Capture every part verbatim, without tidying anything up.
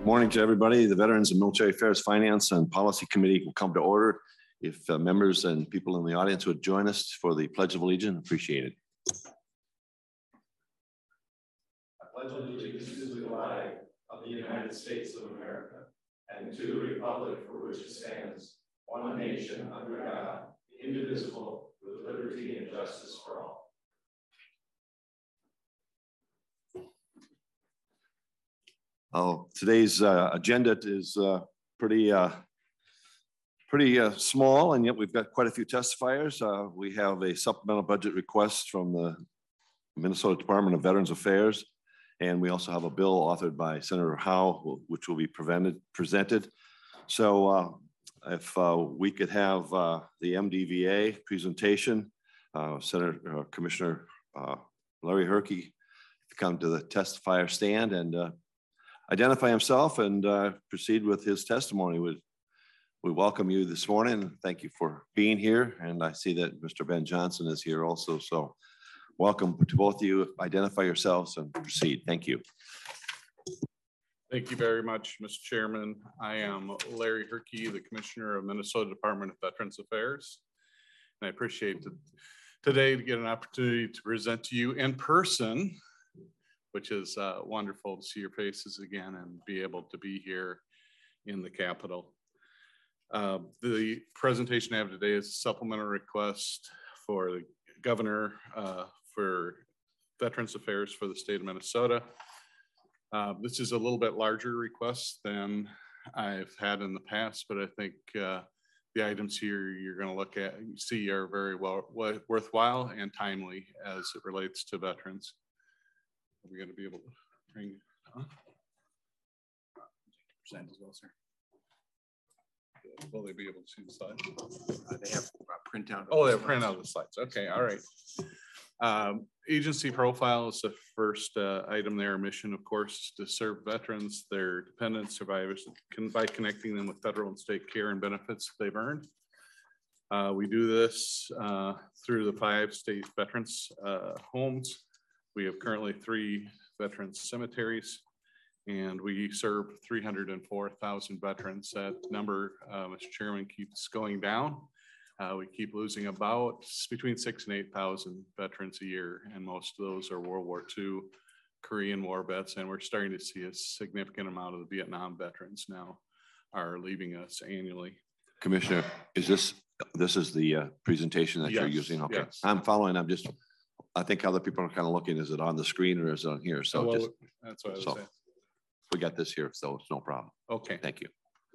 Morning to everybody. The Veterans and Military Affairs Finance and Policy Committee will come to order. If uh, members and people in the audience would join us for the Pledge of Allegiance, appreciate it. I pledge allegiance to the flag of the United States of America and to the republic for which it stands, one nation under God, indivisible, with liberty and justice for all. Oh, today's uh, agenda is uh, pretty uh, pretty uh, small, and yet we've got quite a few testifiers. Uh, we have a supplemental budget request from the Minnesota Department of Veterans Affairs, and we also have a bill authored by Senator Howe, which will be prevented, presented. So uh, if uh, we could have uh, the M D V A presentation, uh, Senator uh, Commissioner uh, Larry Herke to come to the testifier stand and uh, identify himself and uh, proceed with his testimony. We, we welcome you this morning. Thank you for being here. And I see that Mister Ben Johnson is here also. So welcome to both of you. Identify yourselves and proceed. Thank you. Thank you very much, Mister Chairman. I am Larry Herke, the Commissioner of Minnesota Department of Veterans Affairs. And I appreciate today to get an opportunity to present to you in person, which is uh, wonderful to see your faces again and be able to be here in the Capitol. Uh, the presentation I have today is a supplemental request for the Governor uh, for Veterans Affairs for the state of Minnesota. Uh, this is a little bit larger request than I've had in the past, but I think uh, the items here you're going to look at, see are very well worthwhile and timely as it relates to veterans. Are we going to be able to bring huh? present as well, sir? Will they be able to see the slides? Uh, they have uh, printout. Oh, they have print out the slides. Okay, all right. Um, agency profile is the first uh, item there. Mission, of course, is to serve veterans, their dependents, survivors, can, by connecting them with federal and state care and benefits they've earned. Uh, we do this uh, through the five state veterans uh, homes. We have currently three veterans cemeteries, and we serve three hundred four thousand veterans. That number, uh, Mister Chairman, keeps going down. Uh, we keep losing about between six and eight thousand veterans a year, and most of those are World War Two, Korean War vets, and we're starting to see a significant amount of the Vietnam veterans now are leaving us annually. Commissioner, is this this is the uh, presentation that yes, you're using? Okay, yes. I'm following. I'm just. I think other people are kind of looking, is it on the screen or is it on here? So oh, well, just, that's what I was so saying. We got this here, so it's no problem. Okay. Thank you.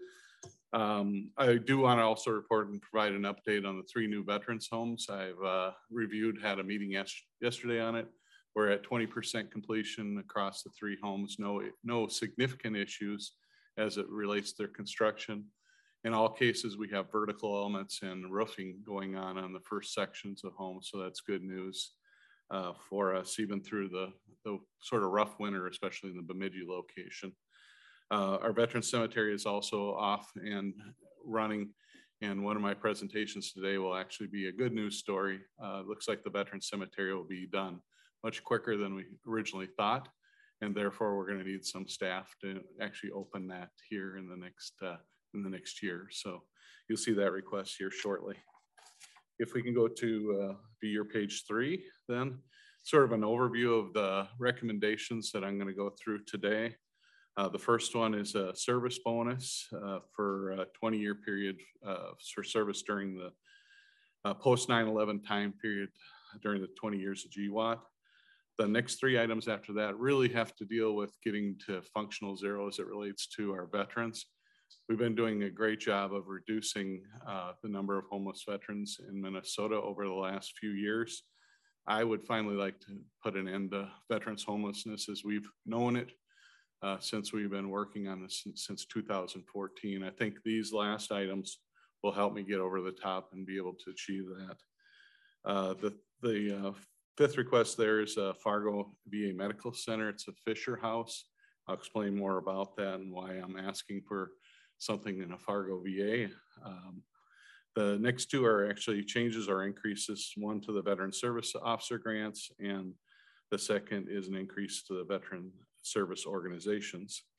Um, I do want to also report and provide an update on the three new veterans homes. I've uh, reviewed, had a meeting yes yesterday on it. We're at twenty percent completion across the three homes. No, no significant issues as it relates to their construction. In all cases, we have vertical elements and roofing going on on the first sections of homes. So that's good news. Uh, for us, even through the, the sort of rough winter, especially in the Bemidji location. Uh, our veteran cemetery is also off and running, and one of my presentations today will actually be a good news story. Uh, looks like the veteran cemetery will be done much quicker than we originally thought, and therefore we're going to need some staff to actually open that here in the next uh, in the next year. So you'll see that request here shortly. If we can go to uh, be your page three, then sort of an overview of the recommendations that I'm going to go through today. Uh, the first one is a service bonus uh, for a twenty year period uh, for service during the uh, post nine eleven time period during the twenty years of G W A T. The next three items after that really have to deal with getting to functional zero as it relates to our veterans. We've been doing a great job of reducing uh, the number of homeless veterans in Minnesota over the last few years. I would finally like to put an end to veterans homelessness as we've known it uh, since we've been working on this since, since two thousand fourteen. I think these last items will help me get over the top and be able to achieve that. Uh, the the uh, fifth request there is a Fargo V A Medical Center. It's a Fisher House. I'll explain more about that and why I'm asking for something in a Fargo V A. Um, the next two are actually changes or increases, one to the Veteran Service Officer grants, and the second is an increase to the veteran service organizations.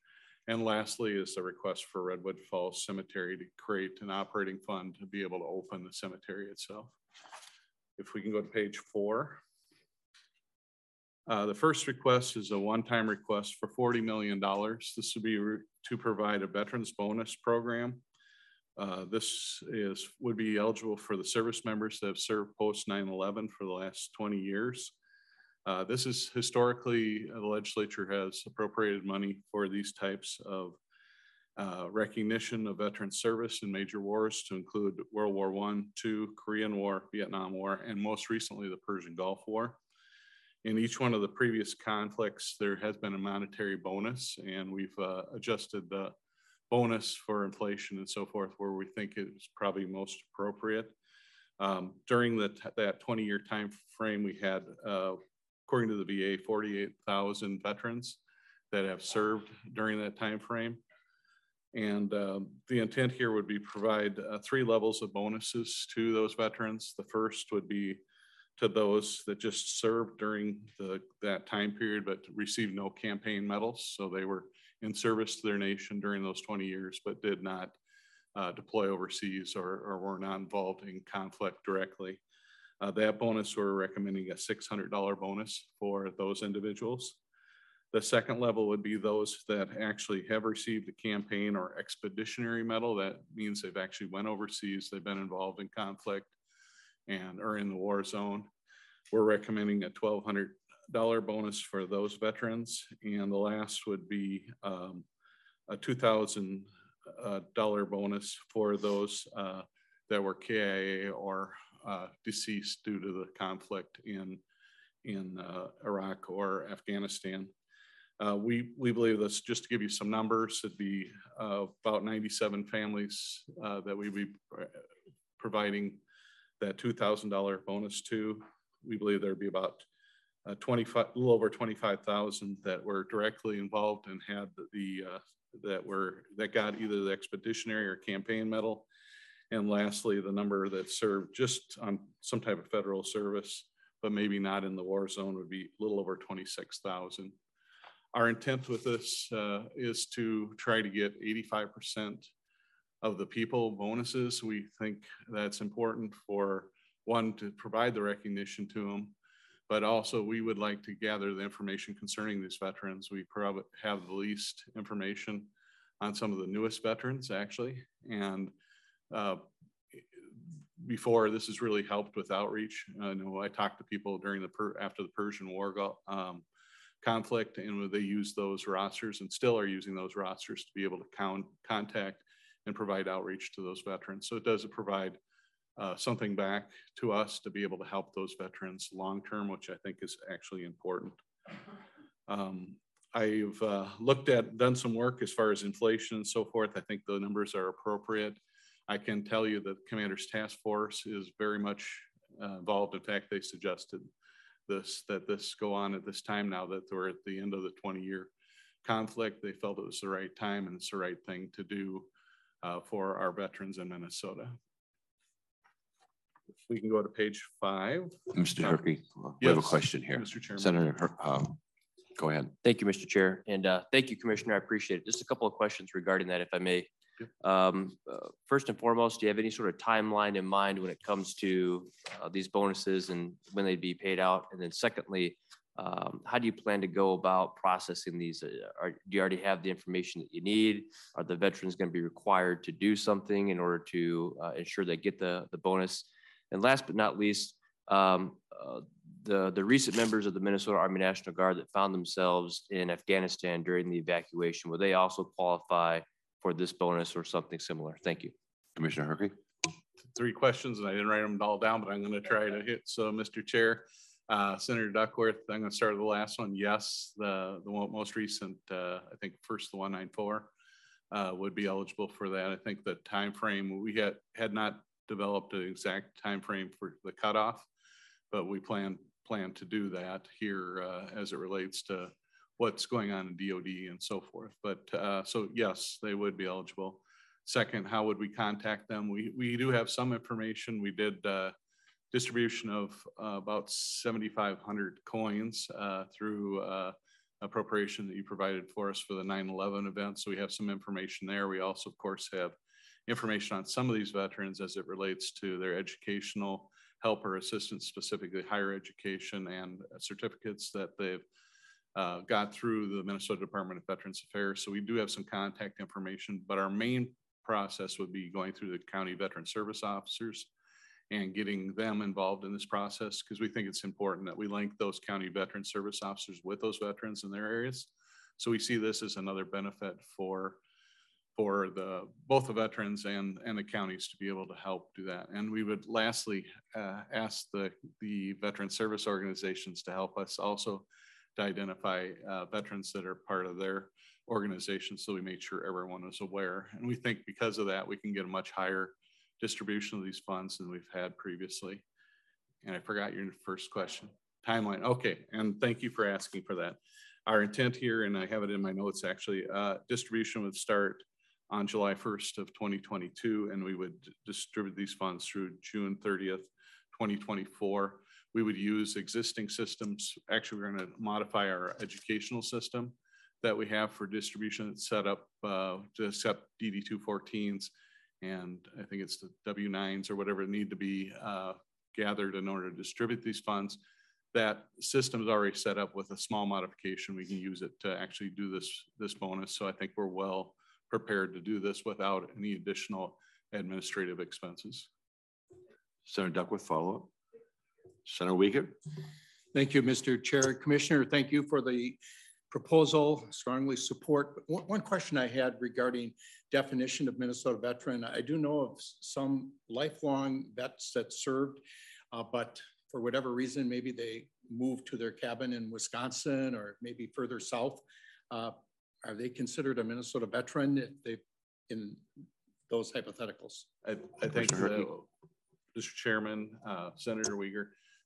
And lastly is the request for Redwood Falls Cemetery to create an operating fund to be able to open the cemetery itself. If we can go to page four. Uh, the first request is a one-time request for forty million dollars. This would be to provide a veterans bonus program. Uh, this is would be eligible for the service members that have served post nine eleven for the last twenty years. Uh, this is historically, uh, the legislature has appropriated money for these types of uh, recognition of veteran service in major wars to include World War One, Two, Korean War, Vietnam War, and most recently the Persian Gulf War. In each one of the previous conflicts, there has been a monetary bonus, and we've uh, adjusted the bonus for inflation and so forth where we think it is probably most appropriate. Um, during the that twenty year time frame, we had, uh, according to the V A, forty-eight thousand veterans that have served during that time frame. And um, the intent here would be provide uh, three levels of bonuses to those veterans. The first would be to those that just served during the, that time period, but received no campaign medals. So they were in service to their nation during those twenty years, but did not uh, deploy overseas or, or were not involved in conflict directly. Uh, that bonus, we're recommending a six hundred dollar bonus for those individuals. The second level would be those that actually have received a campaign or expeditionary medal. That means they've actually went overseas, they've been involved in conflict and are in the war zone. We're recommending a twelve hundred dollar bonus for those veterans. And the last would be um, a two thousand dollar bonus for those uh, that were K I A or uh, deceased due to the conflict in, in uh, Iraq or Afghanistan. Uh, we, we believe this, just to give you some numbers, it'd be uh, about ninety-seven families uh, that we'd be providing that two thousand dollar bonus to. We believe there'd be about uh, twenty-five, a little over twenty-five thousand that were directly involved and had the, uh, that were, that got either the expeditionary or campaign medal. And lastly, the number that served just on some type of federal service, but maybe not in the war zone, would be a little over twenty-six thousand. Our intent with this uh, is to try to get eighty-five percent of the people bonuses. We think that's important for one, to provide the recognition to them, but also we would like to gather the information concerning these veterans. We probably have the least information on some of the newest veterans actually. And uh, before, this has really helped with outreach. I know I talked to people during the, per after the Persian War um, conflict, and they used those rosters and still are using those rosters to be able to count, contact and provide outreach to those veterans. So it does provide uh, something back to us to be able to help those veterans long-term, which I think is actually important. Um, I've uh, looked at, done some work as far as inflation and so forth. I think the numbers are appropriate. I can tell you that Commander's Task Force is very much uh, involved. In fact, they suggested this, that this go on at this time now that we're at the end of the twenty year conflict. They felt it was the right time and it's the right thing to do uh, for our veterans in Minnesota. If we can go to page five. Mister Uh, Herky, we yes, have a question here. Mister Chairman. Senator, Her- um, go ahead. Thank you, Mister Chair. And uh, thank you, Commissioner. I appreciate it. Just a couple of questions regarding that, if I may. Um, uh, first and foremost, do you have any sort of timeline in mind when it comes to uh, these bonuses and when they'd be paid out? And then secondly, um, how do you plan to go about processing these? Uh, are, do you already have the information that you need? Are the veterans going to be required to do something in order to uh, ensure they get the, the bonus? And last but not least, um, uh, the, the recent members of the Minnesota Army National Guard that found themselves in Afghanistan during the evacuation, will they also qualify for this bonus or something similar? Thank you. Commissioner Herky. Three questions, and I didn't write them all down, but I'm going to try to hit. So, Mister Chair, uh, Senator Duckworth, I'm going to start with the last one. Yes, the the one, most recent, uh, I think first the one ninety-four uh, would be eligible for that. I think the time frame, we had had not developed an exact time frame for the cutoff, but we plan plan to do that here uh, as it relates to what's going on in D O D and so forth. But uh, so yes, they would be eligible. Second, how would we contact them? We, we do have some information. We did uh, distribution of uh, about seventy-five hundred coins uh, through uh, appropriation that you provided for us for the nine eleven event. So we have some information there. We also, of course, have information on some of these veterans as it relates to their educational help or assistance, specifically higher education and certificates that they've uh, got through the Minnesota Department of Veterans Affairs. So we do have some contact information, but our main process would be going through the county veteran service officers and getting them involved in this process, because we think it's important that we link those county veteran service officers with those veterans in their areas. So we see this as another benefit for for the both the veterans and and the counties to be able to help do that. And we would lastly uh, ask the the veteran service organizations to help us also to identify uh, veterans that are part of their organization, so we make sure everyone is aware. And we think because of that, we can get a much higher distribution of these funds than we've had previously. And I forgot your first question. Timeline. Okay, and thank you for asking for that. Our intent here, and I have it in my notes actually, uh, distribution would start on July first of twenty twenty-two, and we would distribute these funds through June thirtieth, twenty twenty-four. We would use existing systems. Actually, we're going to modify our educational system that we have for distribution. It's set up uh, to accept D D two fourteens, and I think it's the W nines or whatever need to be uh, gathered in order to distribute these funds. That system is already set up with a small modification. We can use it to actually do this, this bonus. So I think we're well prepared to do this without any additional administrative expenses. Senator Duckworth, follow up. Senator Uyghur. Thank you, Mister Chair. Commissioner, thank you for the proposal. Strongly support. But one, one question I had regarding definition of Minnesota veteran. I do know of some lifelong vets that served, uh, but for whatever reason, maybe they moved to their cabin in Wisconsin or maybe further south. Uh, are they considered a Minnesota veteran if they in those hypotheticals? I, I think, the, Mister Chairman, uh, Senator Uyghur,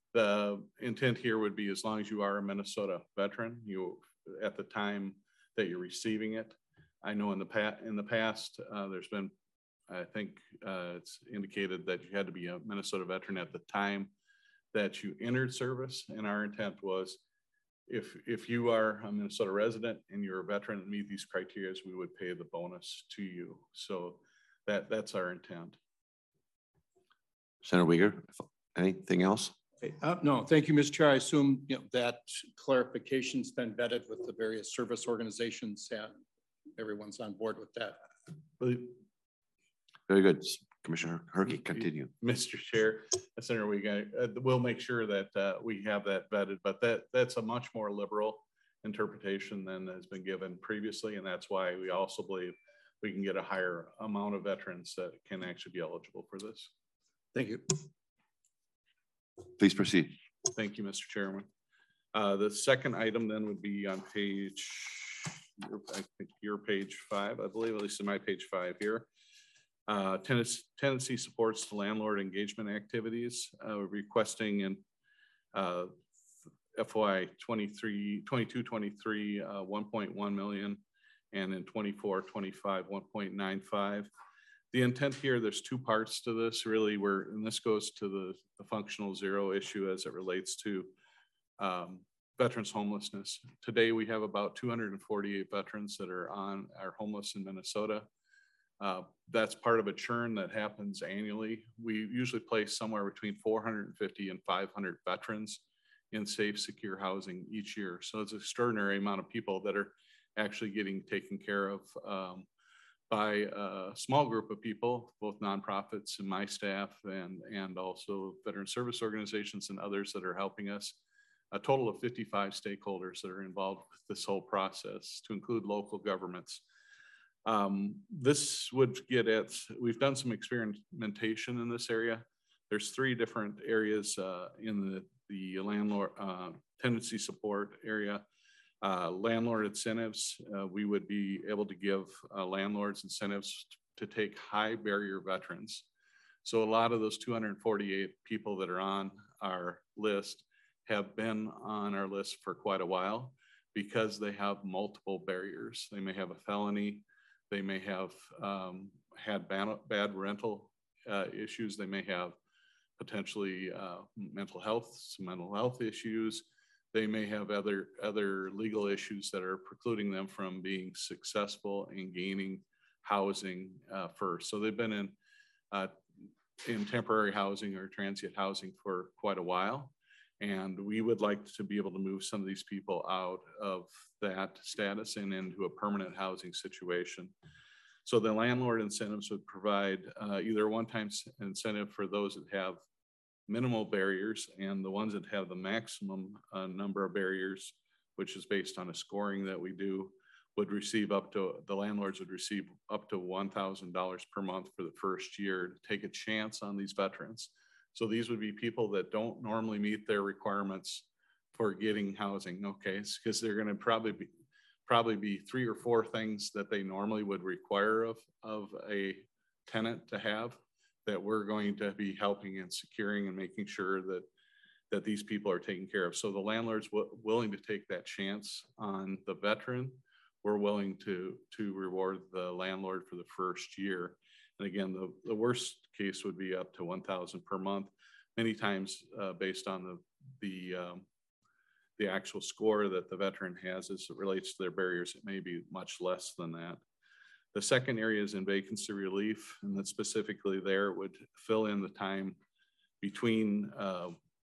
the intent here would be as long as you are a Minnesota veteran, you at the time that you're receiving it. I know in the past, in the past, uh, there's been, I think uh, it's indicated that you had to be a Minnesota veteran at the time that you entered service. And our intent was, if if you are a Minnesota resident and you're a veteran and meet these criteria, we would pay the bonus to you. So that that's our intent. Senator Uyghur, anything else? Uh, no, thank you, Mister Chair. I assume you know, that clarification's been vetted with the various service organizations and everyone's on board with that. Very good. Commissioner Herky, continue. Mister Chair, Senator, we got, uh, we'll make sure that uh, we have that vetted, but that that's a much more liberal interpretation than has been given previously. And that's why we also believe we can get a higher amount of veterans that can actually be eligible for this. Thank you. Please proceed. Thank you, Mister Chairman. Uh, the second item then would be on page, your, I think your page five, I believe, at least in my page five here. Uh, tenancy, tenancy supports the landlord engagement activities, uh, requesting in uh, F Y twenty-three, twenty-two, twenty-three, uh, one point one million, and in twenty-four, twenty-five, one point nine five. The intent here, there's two parts to this really, where, and this goes to the, the functional zero issue as it relates to um, veterans homelessness. Today, we have about two hundred forty-eight veterans that are on are homeless in Minnesota. Uh, that's part of a churn that happens annually. We usually place somewhere between four hundred fifty and five hundred veterans in safe, secure housing each year. So it's an extraordinary amount of people that are actually getting taken care of um, by a small group of people, both nonprofits and my staff, and, and also veteran service organizations and others that are helping us. A total of fifty-five stakeholders that are involved with this whole process, to include local governments. Um, this would get at, we've done some experimentation in this area. There's three different areas uh, in the, the landlord uh, tenancy support area. Uh, landlord incentives, uh, we would be able to give uh, landlords incentives to take high barrier veterans. So a lot of those two hundred forty-eight people that are on our list have been on our list for quite a while because they have multiple barriers. They may have a felony. They may have um, had bad, bad rental uh, issues. They may have potentially uh, mental health, some mental health issues. they may have other, other legal issues that are precluding them from being successful in gaining housing uh, first. So they've been in, uh, in temporary housing or transient housing for quite a while. And we would like to be able to move some of these people out of that status and into a permanent housing situation. So the landlord incentives would provide uh, either a one-time incentive for those that have minimal barriers, and the ones that have the maximum uh, number of barriers, which is based on a scoring that we do, would receive up to, the landlords would receive up to one thousand dollars per month for the first year to take a chance on these veterans. So these would be people that don't normally meet their requirements for getting housing, okay? Because they're gonna probably be, probably be three or four things that they normally would require of, of a tenant to have, that we're going to be helping and securing and making sure that that these people are taken care of. So the landlord's w willing to take that chance on the veteran. We're willing to to reward the landlord for the first year. And again, the, the worst case would be up to one thousand per month, many times uh, based on the the um, the actual score that the veteran has as it relates to their barriers. It may be much less than that. The second area is in vacancy relief, and that specifically there would fill in the time between uh,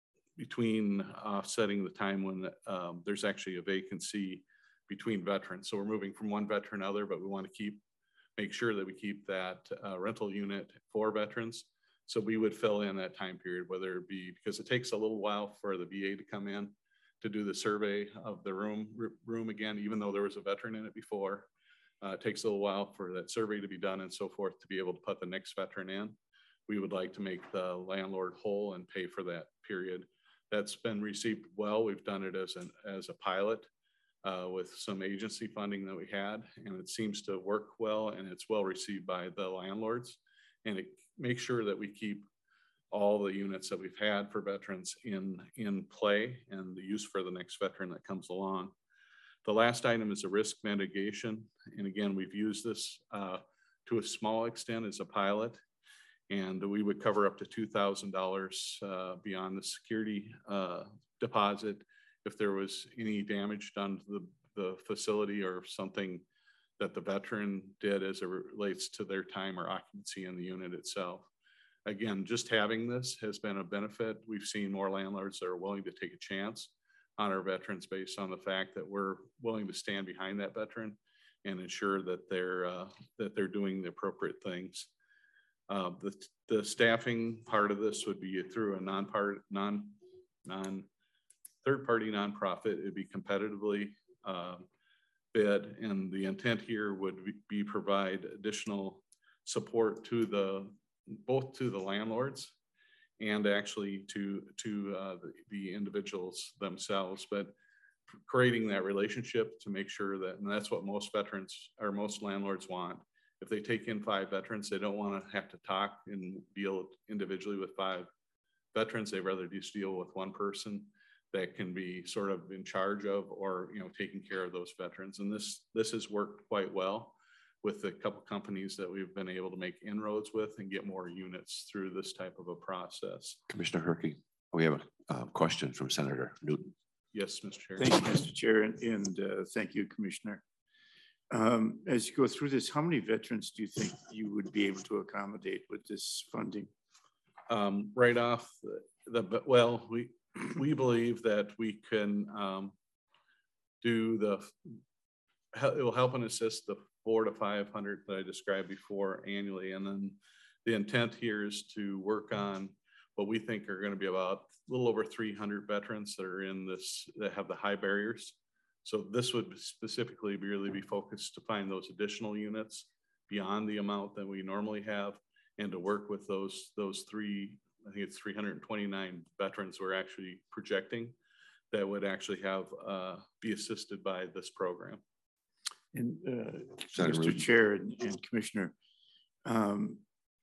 between offsetting the time when um, there's actually a vacancy between veterans. So we're moving from one veteran to other, but we want to keep make sure that we keep that uh, rental unit for veterans. So we would fill in that time period, whether it be because it takes a little while for the V A to come in to do the survey of the room room again, even though there was a veteran in it before. Uh, it takes a little while for that survey to be done and so forth to be able to put the next veteran in. We would like to make the landlord whole and pay for that period. That's been received well. We've done it as an as a pilot uh, with some agency funding that we had, and it seems to work well, and it's well received by the landlords. And it makes sure that we keep all the units that we've had for veterans in in play and the use for the next veteran that comes along. The last item is a risk mitigation. And again, we've used this uh, to a small extent as a pilot, and we would cover up to two thousand dollars uh, beyond the security uh, deposit if there was any damage done to the, the facility or something that the veteran did as it relates to their time or occupancy in the unit itself. Again, just having this has been a benefit. We've seen more landlords that are willing to take a chance on our veterans based on the fact that we're willing to stand behind that veteran and ensure that they're uh, that they're doing the appropriate things. Uh, the the staffing part of this would be through a non-part non non third-party nonprofit. It'd be competitively uh, bid, and the intent here would be provide additional support to the both to the landlords and actually to to uh, the, the individuals themselves, but creating that relationship to make sure that, and that's what most veterans or most landlords want. If they take in five veterans, they don't want to have to talk and deal individually with five veterans. They'd rather just deal with one person that can be sort of in charge of, or, you know, taking care of those veterans. And this this has worked quite well with a couple companies that we've been able to make inroads with and get more units through this type of a process. Commissioner Herky, we have a uh, question from Senator Newton. Yes, Mister Chair. Thank you, Mister Chair, and, and uh, thank you, Commissioner. Um, as you go through this, how many veterans do you think you would be able to accommodate with this funding? Um, right off the, the, well, we, we believe that we can um, do the, it will help and assist the four to five hundred that I described before annually. And then the intent here is to work on what we think are going to be about a little over three hundred veterans that are in this, that have the high barriers. So this would specifically really be focused to find those additional units beyond the amount that we normally have, and to work with those, those three, I think it's three hundred twenty-nine veterans we're actually projecting that would actually have, uh, be assisted by this program. And uh, Senator Mister Rubin. Chair and, and Commissioner, um,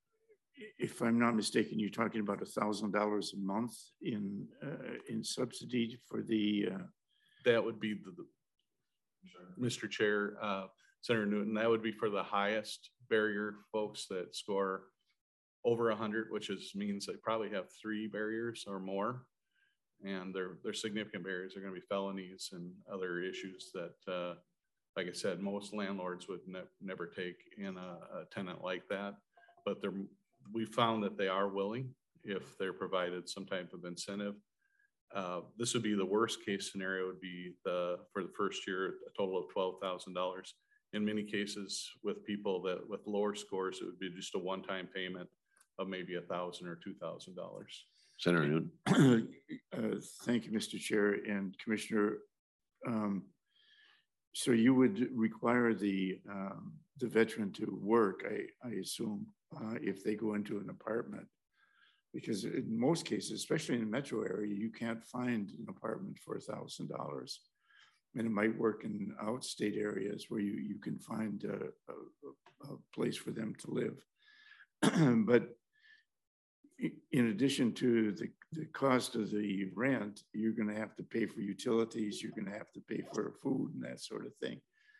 if I'm not mistaken, you're talking about a thousand dollars a month in uh, in subsidy for the. Uh... That would be the, the Mister Chair, uh, Senator Newton. That would be for the highest barrier folks that score over a hundred, which is means they probably have three barriers or more. and there, there's significant barriers. There are going to be felonies and other issues that, uh, like I said, most landlords would ne never take in a, a tenant like that. But they're, we found that they are willing if they're provided some type of incentive. Uh, this would be the worst case scenario would be the, for the first year, a total of twelve thousand dollars. In many cases with people that with lower scores, it would be just a one-time payment of maybe a thousand or two thousand dollars. Senator Newton. Uh, Thank you, Mister Chair and Commissioner. Um, So you would require the, um, the veteran to work, I, I assume, uh, if they go into an apartment. Because in most cases, especially in the metro area, you can't find an apartment for a thousand dollars. And it might work in outstate areas where you, you can find a, a, a place for them to live. But in addition to the, the cost of the rent, you're going to have to pay for utilities, you're going to have to pay for food and that sort of thing.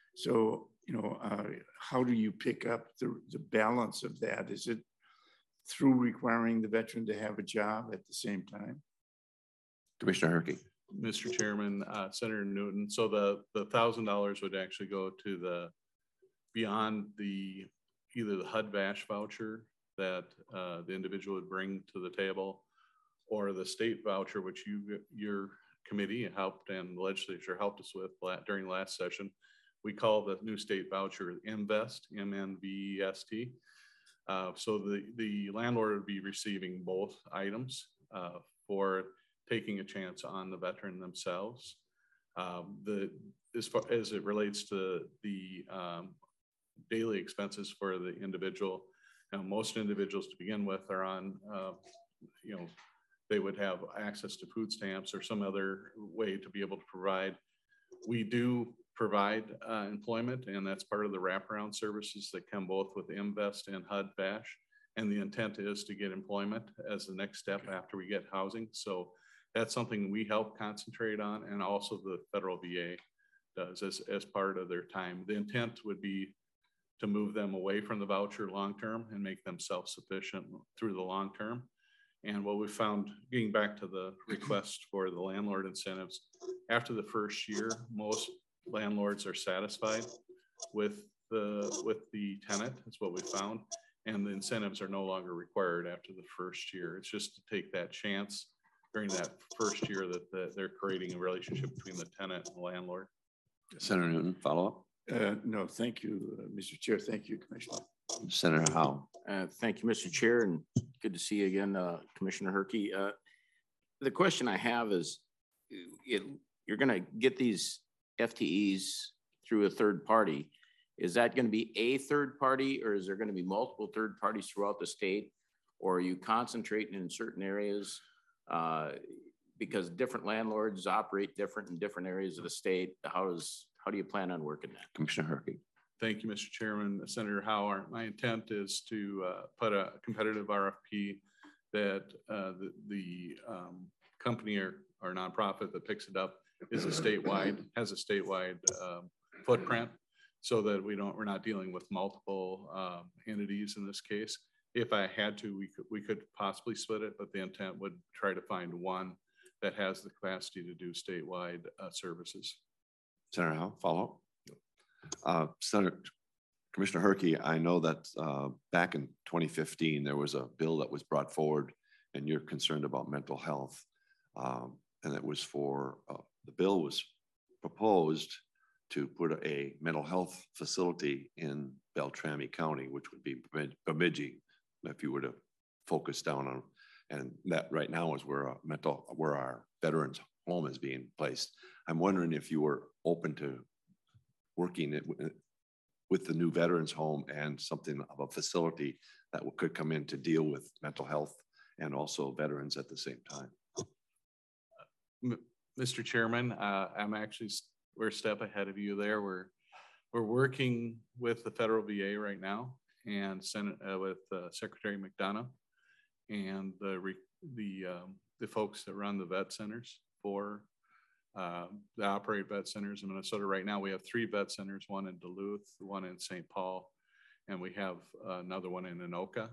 So, you know, uh, how do you pick up the, the balance of that? Is it through requiring the veteran to have a job at the same time? Commissioner Herky. Mister Chairman, uh, Senator Newton. So the, the thousand dollars would actually go to the, beyond the, either the H U D VASH voucher that uh, the individual would bring to the table, or the state voucher, which you, your committee helped and the legislature helped us with during last session. We call the new state voucher Invest, M N V E S T. Uh, so the, the landlord would be receiving both items uh, for taking a chance on the veteran themselves. Um, the, as far as it relates to the um, daily expenses for the individual, now, most individuals to begin with are on, uh, you know, they would have access to food stamps or some other way to be able to provide. We do provide uh, employment, and that's part of the wraparound services that come both with Invest and H U D VASH. And the intent is to get employment as the next step after we get housing. So that's something we help concentrate on, and also the federal V A does as, as part of their time. The intent would be to move them away from the voucher long-term and make them self-sufficient through the long term. And what we found, getting back to the request for the landlord incentives, after the first year, most landlords are satisfied with the, with the tenant, is what we found. And the incentives are no longer required after the first year. It's just to take that chance during that first year that, that they're creating a relationship between the tenant and the landlord. Senator Newton, follow up. Uh, no, thank you, uh, Mister Chair. Thank you, Commissioner. Senator Howe. Uh, thank you, Mister Chair, and good to see you again, uh, Commissioner Herky. Uh, the question I have is, it, you're going to get these F T Es through a third party. Is that going to be a third party, or is there going to be multiple third parties throughout the state? Or are you concentrating in certain areas? Uh, because different landlords operate different in different areas of the state. How does How do you plan on working that? Commissioner Herky. Thank you, Mister Chairman. Senator Howard, my intent is to uh, put a competitive R F P that uh, the, the um, company or, or nonprofit that picks it up is a statewide, has a statewide um, footprint, so that we don't, we're not dealing with multiple um, entities in this case. If I had to, we could, we could possibly split it, but the intent would try to find one that has the capacity to do statewide uh, services. Senator Howe, follow up. Uh, Senator Commissioner Herky, I know that uh, back in twenty fifteen, there was a bill that was brought forward, and you're concerned about mental health. Um, and it was for, uh, the bill was proposed to put a mental health facility in Beltrami County, which would be Bemidji, if you were to focus down on. And that right now is where a mental, where our veterans home is being placed. I'm wondering if you were open to working it with the new veterans home and something of a facility that could come in to deal with mental health and also veterans at the same time. Mister Chairman, uh, I'm actually, we're a step ahead of you there. We're, we're working with the federal V A right now, and Senate uh, with uh, Secretary McDonough and the, the, um, the folks that run the vet centers for uh, the operate vet centers in Minnesota. Right now, we have three vet centers, one in Duluth, one in Saint Paul, and we have uh, another one in Anoka.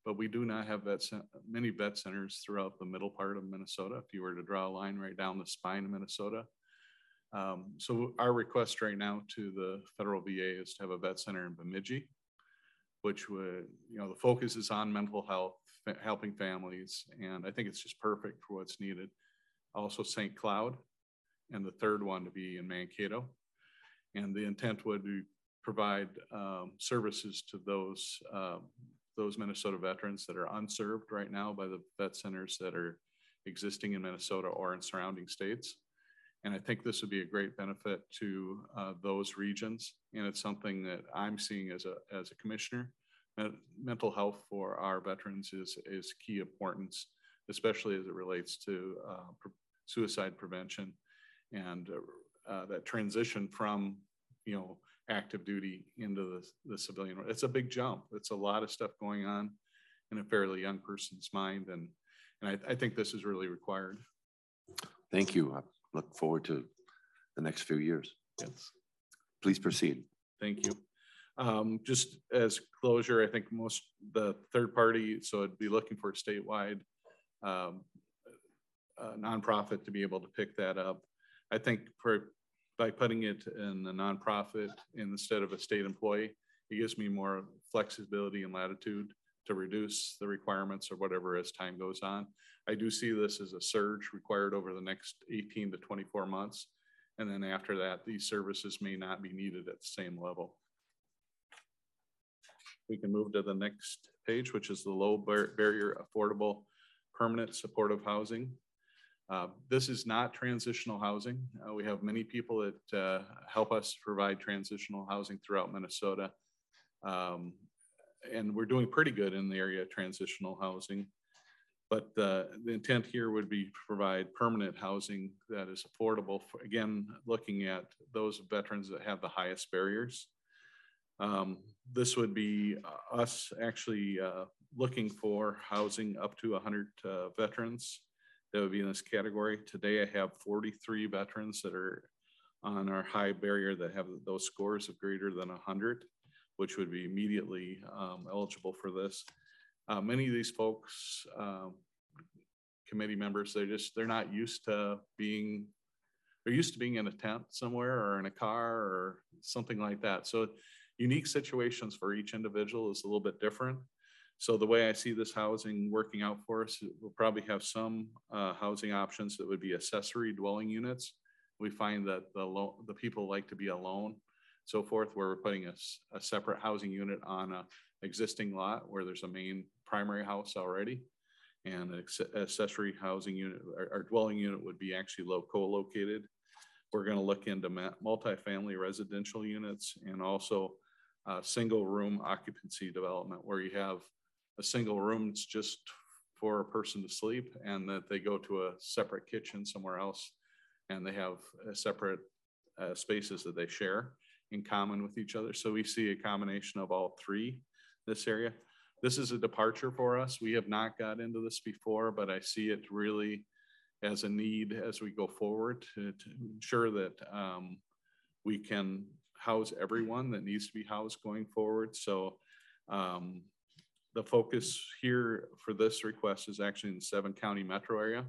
but we do not have vet, cen- many vet centers throughout the middle part of Minnesota. If you were to draw a line right down the spine of Minnesota. Um, so our request right now to the federal V A is to have a vet center in Bemidji, which would, you know, the focus is on mental health, fa- helping families. And I think it's just perfect for what's needed. Also Saint Cloud, and the third one to be in Mankato. And the intent would be provide um, services to those um, those Minnesota veterans that are unserved right now by the vet centers that are existing in Minnesota or in surrounding states. And I think this would be a great benefit to uh, those regions. And it's something that I'm seeing as a as a commissioner. Men- mental health for our veterans is is key importance, especially as it relates to uh, pre- suicide prevention and uh, uh, that transition from, you know, active duty into the, the civilian. It's a big jump. It's a lot of stuff going on in a fairly young person's mind. And, and I, I think this is really required. Thank you. I look forward to the next few years. Yes. Please proceed. Thank you. Um, just as closure, I think most the third party, so it'd be looking for a statewide um, uh, nonprofit to be able to pick that up. I think for by putting it in a nonprofit instead of a state employee, it gives me more flexibility and latitude to reduce the requirements or whatever as time goes on. I do see this as a surge required over the next eighteen to twenty-four months. And then after that, these services may not be needed at the same level. We can move to the next page, which is the low bar barrier affordable permanent supportive housing. Uh, this is not transitional housing. Uh, we have many people that uh, help us provide transitional housing throughout Minnesota. Um, and we're doing pretty good in the area of transitional housing. But uh, the intent here would be to provide permanent housing that is affordable, for, again, looking at those veterans that have the highest barriers. Um, this would be uh, us actually uh, looking for housing up to one hundred uh, veterans that would be in this category. Today, I have forty-three veterans that are on our high barrier that have those scores of greater than one hundred, which would be immediately um, eligible for this. Uh, many of these folks, um, committee members, they just, they're not used to being, they're used to being in a tent somewhere or in a car or something like that. So unique situations for each individual is a little bit different. So the way I see this housing working out for us, we'll probably have some uh, housing options that would be accessory dwelling units. We find that the, lo the people like to be alone, so forth, where we're putting a, a separate housing unit on a existing lot where there's a main primary house already. And an accessory housing unit, our, our dwelling unit would be actually low co-located. We're going to look into multifamily residential units and also uh, single room occupancy development where you have a single room that's just for a person to sleep and that they go to a separate kitchen somewhere else and they have a separate uh, spaces that they share in common with each other. So we see a combination of all three this area. This is a departure for us. We have not got into this before, but I see it really as a need as we go forward to, to ensure that um, we can house everyone that needs to be housed going forward. So um, the focus here for this request is actually in the seven county metro area.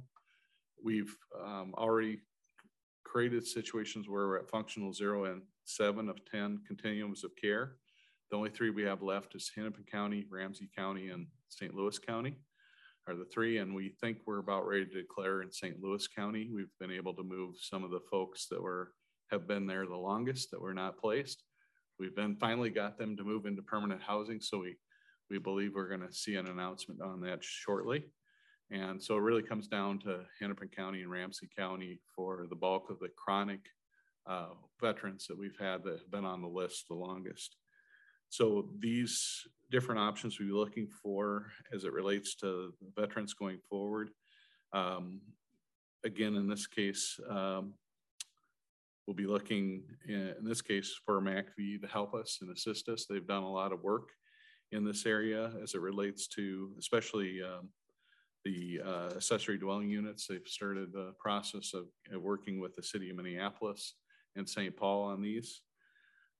We've um, already created situations where we're at functional zero and seven of ten continuums of care. The only three we have left is Hennepin County, Ramsey County, and Saint Louis County are the three. And we think we're about ready to declare in Saint Louis County. We've been able to move some of the folks that were have been there the longest that were not placed. We've been finally got them to move into permanent housing. So we, we believe we're gonna see an announcement on that shortly. And so it really comes down to Hennepin County and Ramsey County for the bulk of the chronic uh, veterans that we've had that have been on the list the longest. So these different options we'll be looking for as it relates to veterans going forward. Um, again, in this case, um, we'll be looking in, in this case for M A C V to help us and assist us. They've done a lot of work in this area as it relates to especially um, the uh, accessory dwelling units. They've started the process of, of working with the city of Minneapolis and Saint Paul on these.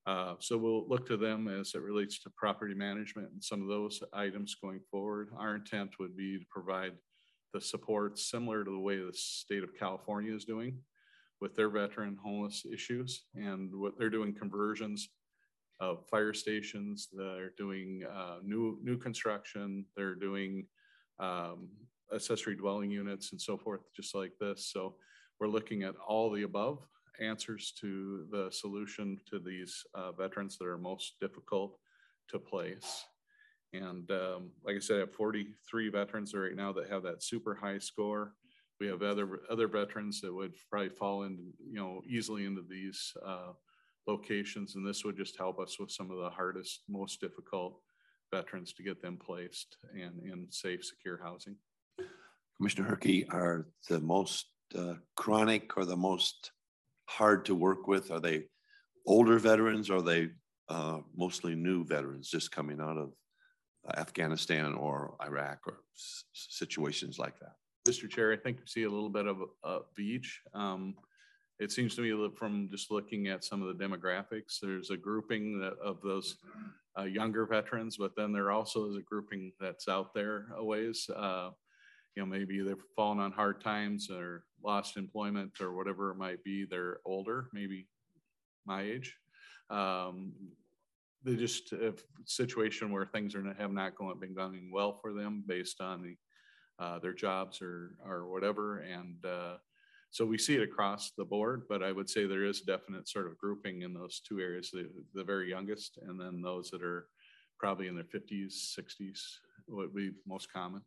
Uh, so we'll look to them as it relates to property management and some of those items going forward. Our intent would be to provide the support similar to the way the state of California is doing with their veteran homeless issues, and what they're doing conversions of fire stations. They're doing uh, new new construction. They're doing um, accessory dwelling units and so forth, just like this. So we're looking at all the above answers to the solution to these uh, veterans that are most difficult to place. And um, like I said, I have forty-three veterans right now that have that super high score. We have other other veterans that would probably fall into, you know, easily into these uh, locations, and this would just help us with some of the hardest, most difficult veterans to get them placed in, in safe, secure housing. Commissioner Herkey, are the most uh, chronic or the most hard to work with, are they older veterans, or are they uh, mostly new veterans just coming out of Afghanistan or Iraq or s- situations like that? Mister Chair, I think we see a little bit of, of each. Um, it seems to me that from just looking at some of the demographics, there's a grouping that, of those uh, younger veterans, but then there also is a grouping that's out there a ways. Uh, you know, maybe they've fallen on hard times or lost employment or whatever it might be. They're older, maybe my age. Um, they just a situation where things are not, have not going, been going well for them based on the uh, their jobs or or whatever. And uh, so we see it across the board, but I would say there is definite sort of grouping in those two areas, the, the very youngest, and then those that are probably in their fifties, sixties would be most common.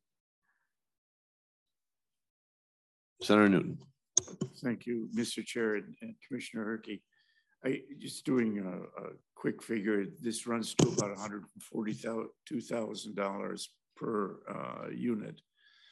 Senator Newton. Thank you, Mister Chair and, and Commissioner Herkey. I just doing a, a quick figure. This runs to about one hundred forty-two thousand dollars per uh, unit.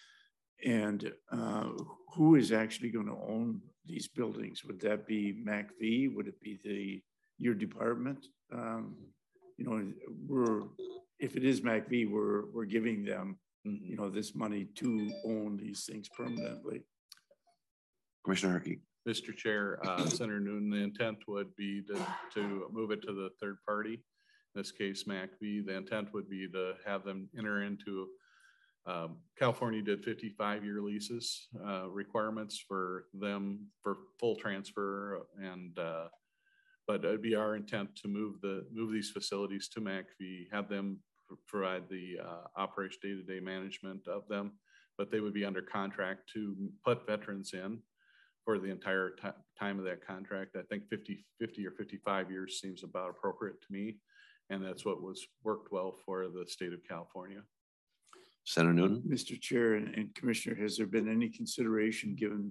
And uh, who is actually going to own these buildings? Would that be M A C V? Would it be the your department? Um, you know, we're if it is M A C V, we're we're giving them you know this money to own these things permanently. Commissioner Herkey. Mister Chair, uh, Senator Newton, the intent would be to, to move it to the third party. In this case, M A C V. The intent would be to have them enter into Um, California did fifty-five year leases uh, requirements for them for full transfer, and uh, but it'd be our intent to move the move these facilities to M A C V, have them provide the uh, operation day-to-day management of them, but they would be under contract to put veterans in for the entire time of that contract. I think fifty, fifty or fifty-five years seems about appropriate to me, and that's what was worked well for the state of California. Senator Newton. Mister Chair and, and Commissioner, has there been any consideration given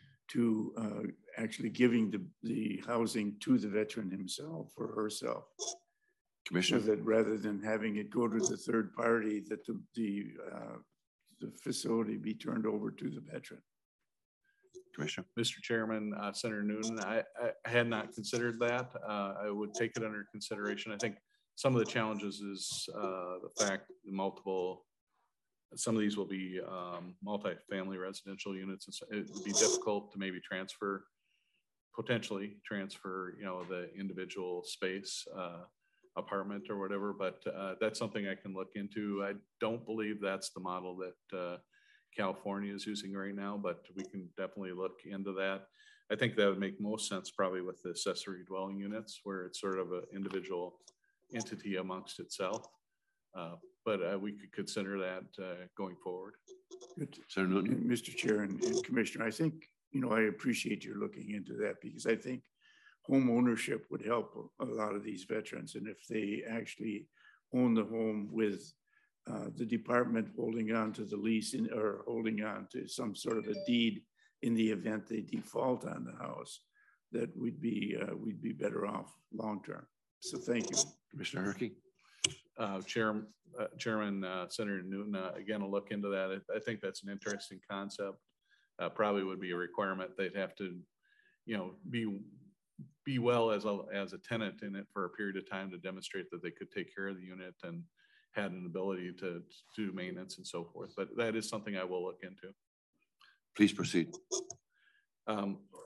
to uh, actually giving the, the housing to the veteran himself or herself? Commissioner. So that rather than having it go to the third party, that the, the, uh, the facility be turned over to the veteran? Commissioner. Mister Chairman, uh, Senator Newton, I, I had not considered that. Uh, I would take it under consideration. I think some of the challenges is uh, the fact the multiple Some of these will be um, multi-family residential units. And so it would be difficult to maybe transfer, potentially transfer, you know, the individual space, uh, apartment or whatever, but uh, that's something I can look into. I don't believe that's the model that uh, California is using right now, but we can definitely look into that. I think that would make most sense probably with the accessory dwelling units, where it's sort of an individual entity amongst itself. Uh, but uh, we could consider that uh, going forward. Good. Senator Newton. Mister Chair and, and Commissioner, I think, you know, I appreciate you looking into that, because I think home ownership would help a lot of these veterans. And if they actually own the home with uh, the department holding on to the lease in, or holding on to some sort of a deed in the event they default on the house, that we'd be, uh, we'd be better off long-term. So thank you. Commissioner Herkey. Uh, Chair, uh, Chairman, uh, Senator Newton, uh, again, I'll look into that. I, I think that's an interesting concept. Uh, probably would be a requirement. They'd have to, you know, be be well as a as a tenant in it for a period of time to demonstrate that they could take care of the unit and had an ability to, to do maintenance and so forth. But that is something I will look into. Please proceed. Um,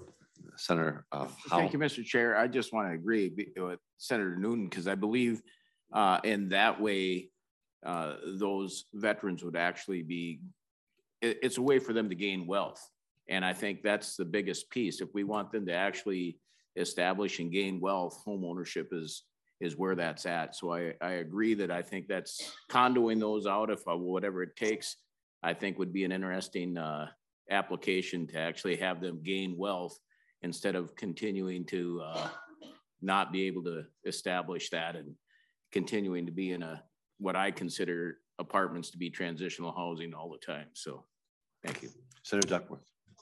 Senator uh, Howell. Thank you, Mister Chair. I just want to agree be- with Senator Newton, because I believe uh, in that way, uh, those veterans would actually be, it- it's a way for them to gain wealth. And I think that's the biggest piece. If we want them to actually establish and gain wealth, home ownership is, is where that's at. So I, I agree that I think that's condoing those out, if uh, whatever it takes, I think would be an interesting uh, application to actually have them gain wealth instead of continuing to uh, not be able to establish that and continuing to be in a, what I consider apartments to be transitional housing all the time. So thank you. Senator Duckworth.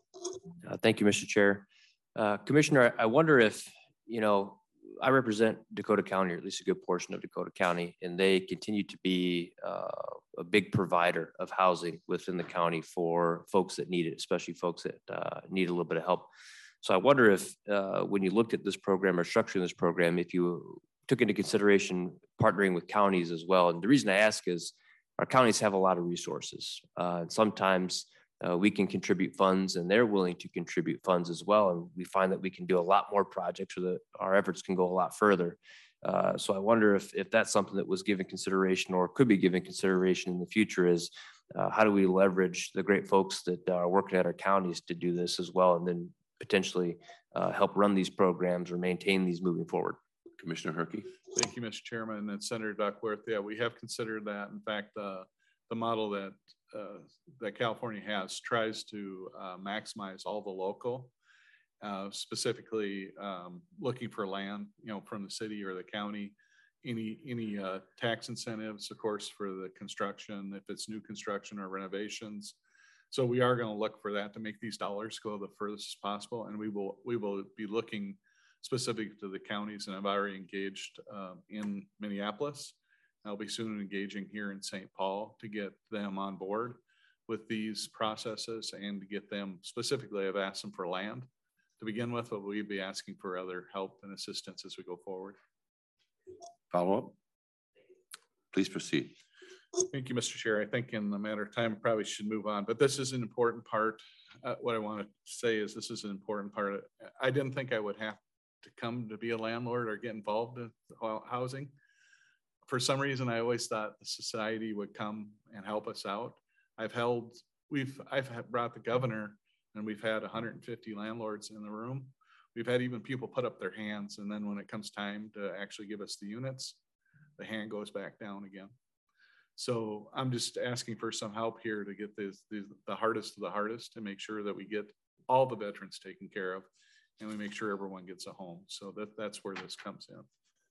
Uh, Thank you, Mister Chair. Uh, Commissioner, I wonder if, you know, I represent Dakota County, or at least a good portion of Dakota County, and they continue to be uh, a big provider of housing within the county for folks that need it, especially folks that uh, need a little bit of help. So I wonder if, uh, when you looked at this program or structuring this program, if you took into consideration partnering with counties as well. And the reason I ask is our counties have a lot of resources. Uh, and sometimes uh, we can contribute funds and they're willing to contribute funds as well. And we find that we can do a lot more projects, or that our efforts can go a lot further. Uh, so I wonder if, if that's something that was given consideration or could be given consideration in the future, is uh, how do we leverage the great folks that are working at our counties to do this as well, and then potentially uh, help run these programs or maintain these moving forward. Commissioner Herky. Thank you, Mister Chairman, and Senator Duckworth. Yeah, we have considered that. In fact, uh, the model that uh, that California has tries to uh, maximize all the local, uh, specifically um, looking for land, you know, from the city or the county, any any uh, tax incentives, of course, for the construction, if it's new construction or renovations. So we are going to look for that to make these dollars go the furthest possible, and we will we will be looking specific to the counties, and I've already engaged um, in Minneapolis. I'll be soon engaging here in Saint Paul to get them on board with these processes and to get them specifically. I've asked them for land to begin with, but we'll be asking for other help and assistance as we go forward. Follow up. Please proceed. Thank you, Mister Chair. I think in a matter of time, I probably should move on, but this is an important part. Uh, what I want to say is this is an important part. I didn't think I would have to come to be a landlord or get involved in housing. For some reason, I always thought the society would come and help us out. I've held, we've, I've had brought the governor, and we've had one hundred fifty landlords in the room. We've had even people put up their hands, and then when it comes time to actually give us the units, the hand goes back down again. So I'm just asking for some help here to get this, the, the hardest of the hardest, to make sure that we get all the veterans taken care of, and we make sure everyone gets a home. So that, that's where this comes in.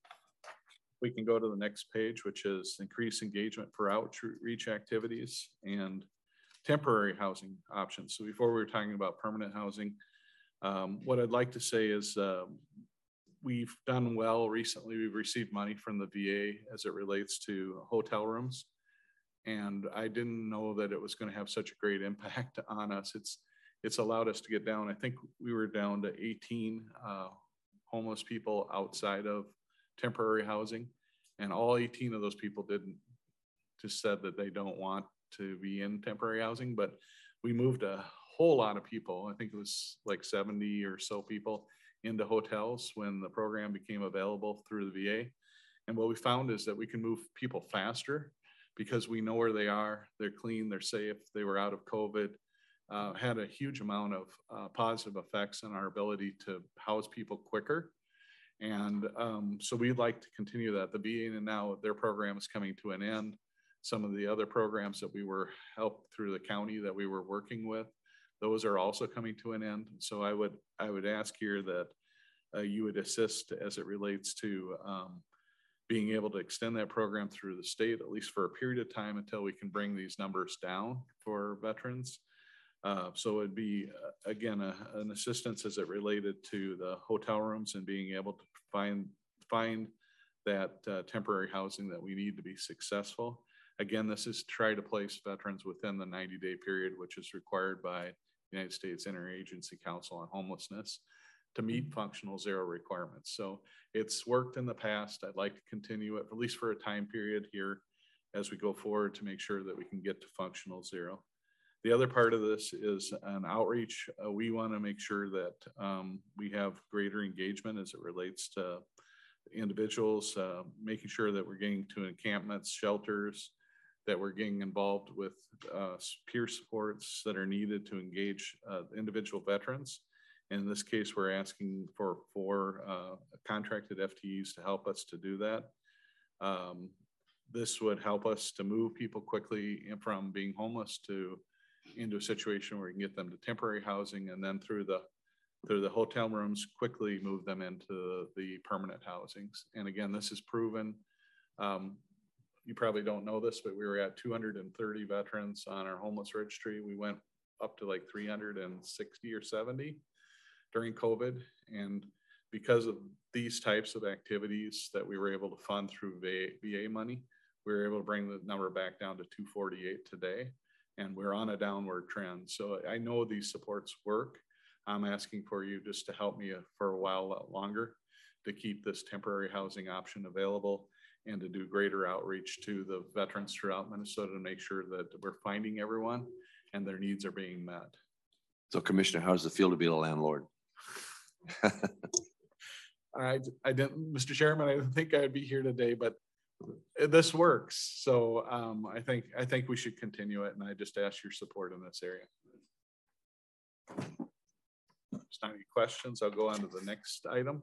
We can go to the next page, which is increase engagement for outreach activities and temporary housing options. So before we were talking about permanent housing, um, what I'd like to say is uh, we've done well recently. We've received money from the V A as it relates to hotel rooms. And I didn't know that it was going to have such a great impact on us. It's It's allowed us to get down. I think we were down to eighteen uh, homeless people outside of temporary housing, and all eighteen of those people didn't just said that they don't want to be in temporary housing. But we moved a whole lot of people. I think it was like seventy or so people into hotels when the program became available through the V A. And what we found is that we can move people faster because we know where they are. They're clean, they're safe, they were out of COVID. Uh, had a huge amount of uh, positive effects on our ability to house people quicker. And um, so we'd like to continue that. The V A, and now their program is coming to an end. Some of the other programs that we were helped through the county that we were working with, those are also coming to an end. So I would, I would ask here that uh, you would assist as it relates to um, being able to extend that program through the state, at least for a period of time, until we can bring these numbers down for veterans. Uh, so it'd be, uh, again, a, an assistance as it related to the hotel rooms and being able to find, find that uh, temporary housing that we need to be successful. Again, this is to try to place veterans within the ninety day period, which is required by the United States Interagency Council on Homelessness to meet functional zero requirements. So it's worked in the past. I'd like to continue it, at least for a time period here as we go forward, to make sure that we can get to functional zero. The other part of this is an outreach. Uh, we want to make sure that um, we have greater engagement as it relates to individuals, uh, making sure that we're getting to encampments, shelters, that we're getting involved with uh, peer supports that are needed to engage uh, individual veterans. And in this case, we're asking for four uh, contracted F T Es to help us to do that. Um, this would help us to move people quickly from being homeless to into a situation where we can get them to temporary housing, and then through the through the hotel rooms, quickly move them into the permanent housings. And again, this is proven. Um, you probably don't know this, but we were at two hundred thirty veterans on our homeless registry. We went up to like three hundred sixty or seventy during COVID. And because of these types of activities that we were able to fund through V A, V A money, we were able to bring the number back down to two forty-eight today. And we're on a downward trend. So I know these supports work. I'm asking for you just to help me for a while longer to keep this temporary housing option available and to do greater outreach to the veterans throughout Minnesota to make sure that we're finding everyone and their needs are being met. So Commissioner, how does it feel to be the landlord? I, I didn't, Mister Chairman, I didn't think I'd be here today, but this works. So um, I think I think we should continue it, and I just ask your support in this area. There's not any questions. I'll go on to the next item.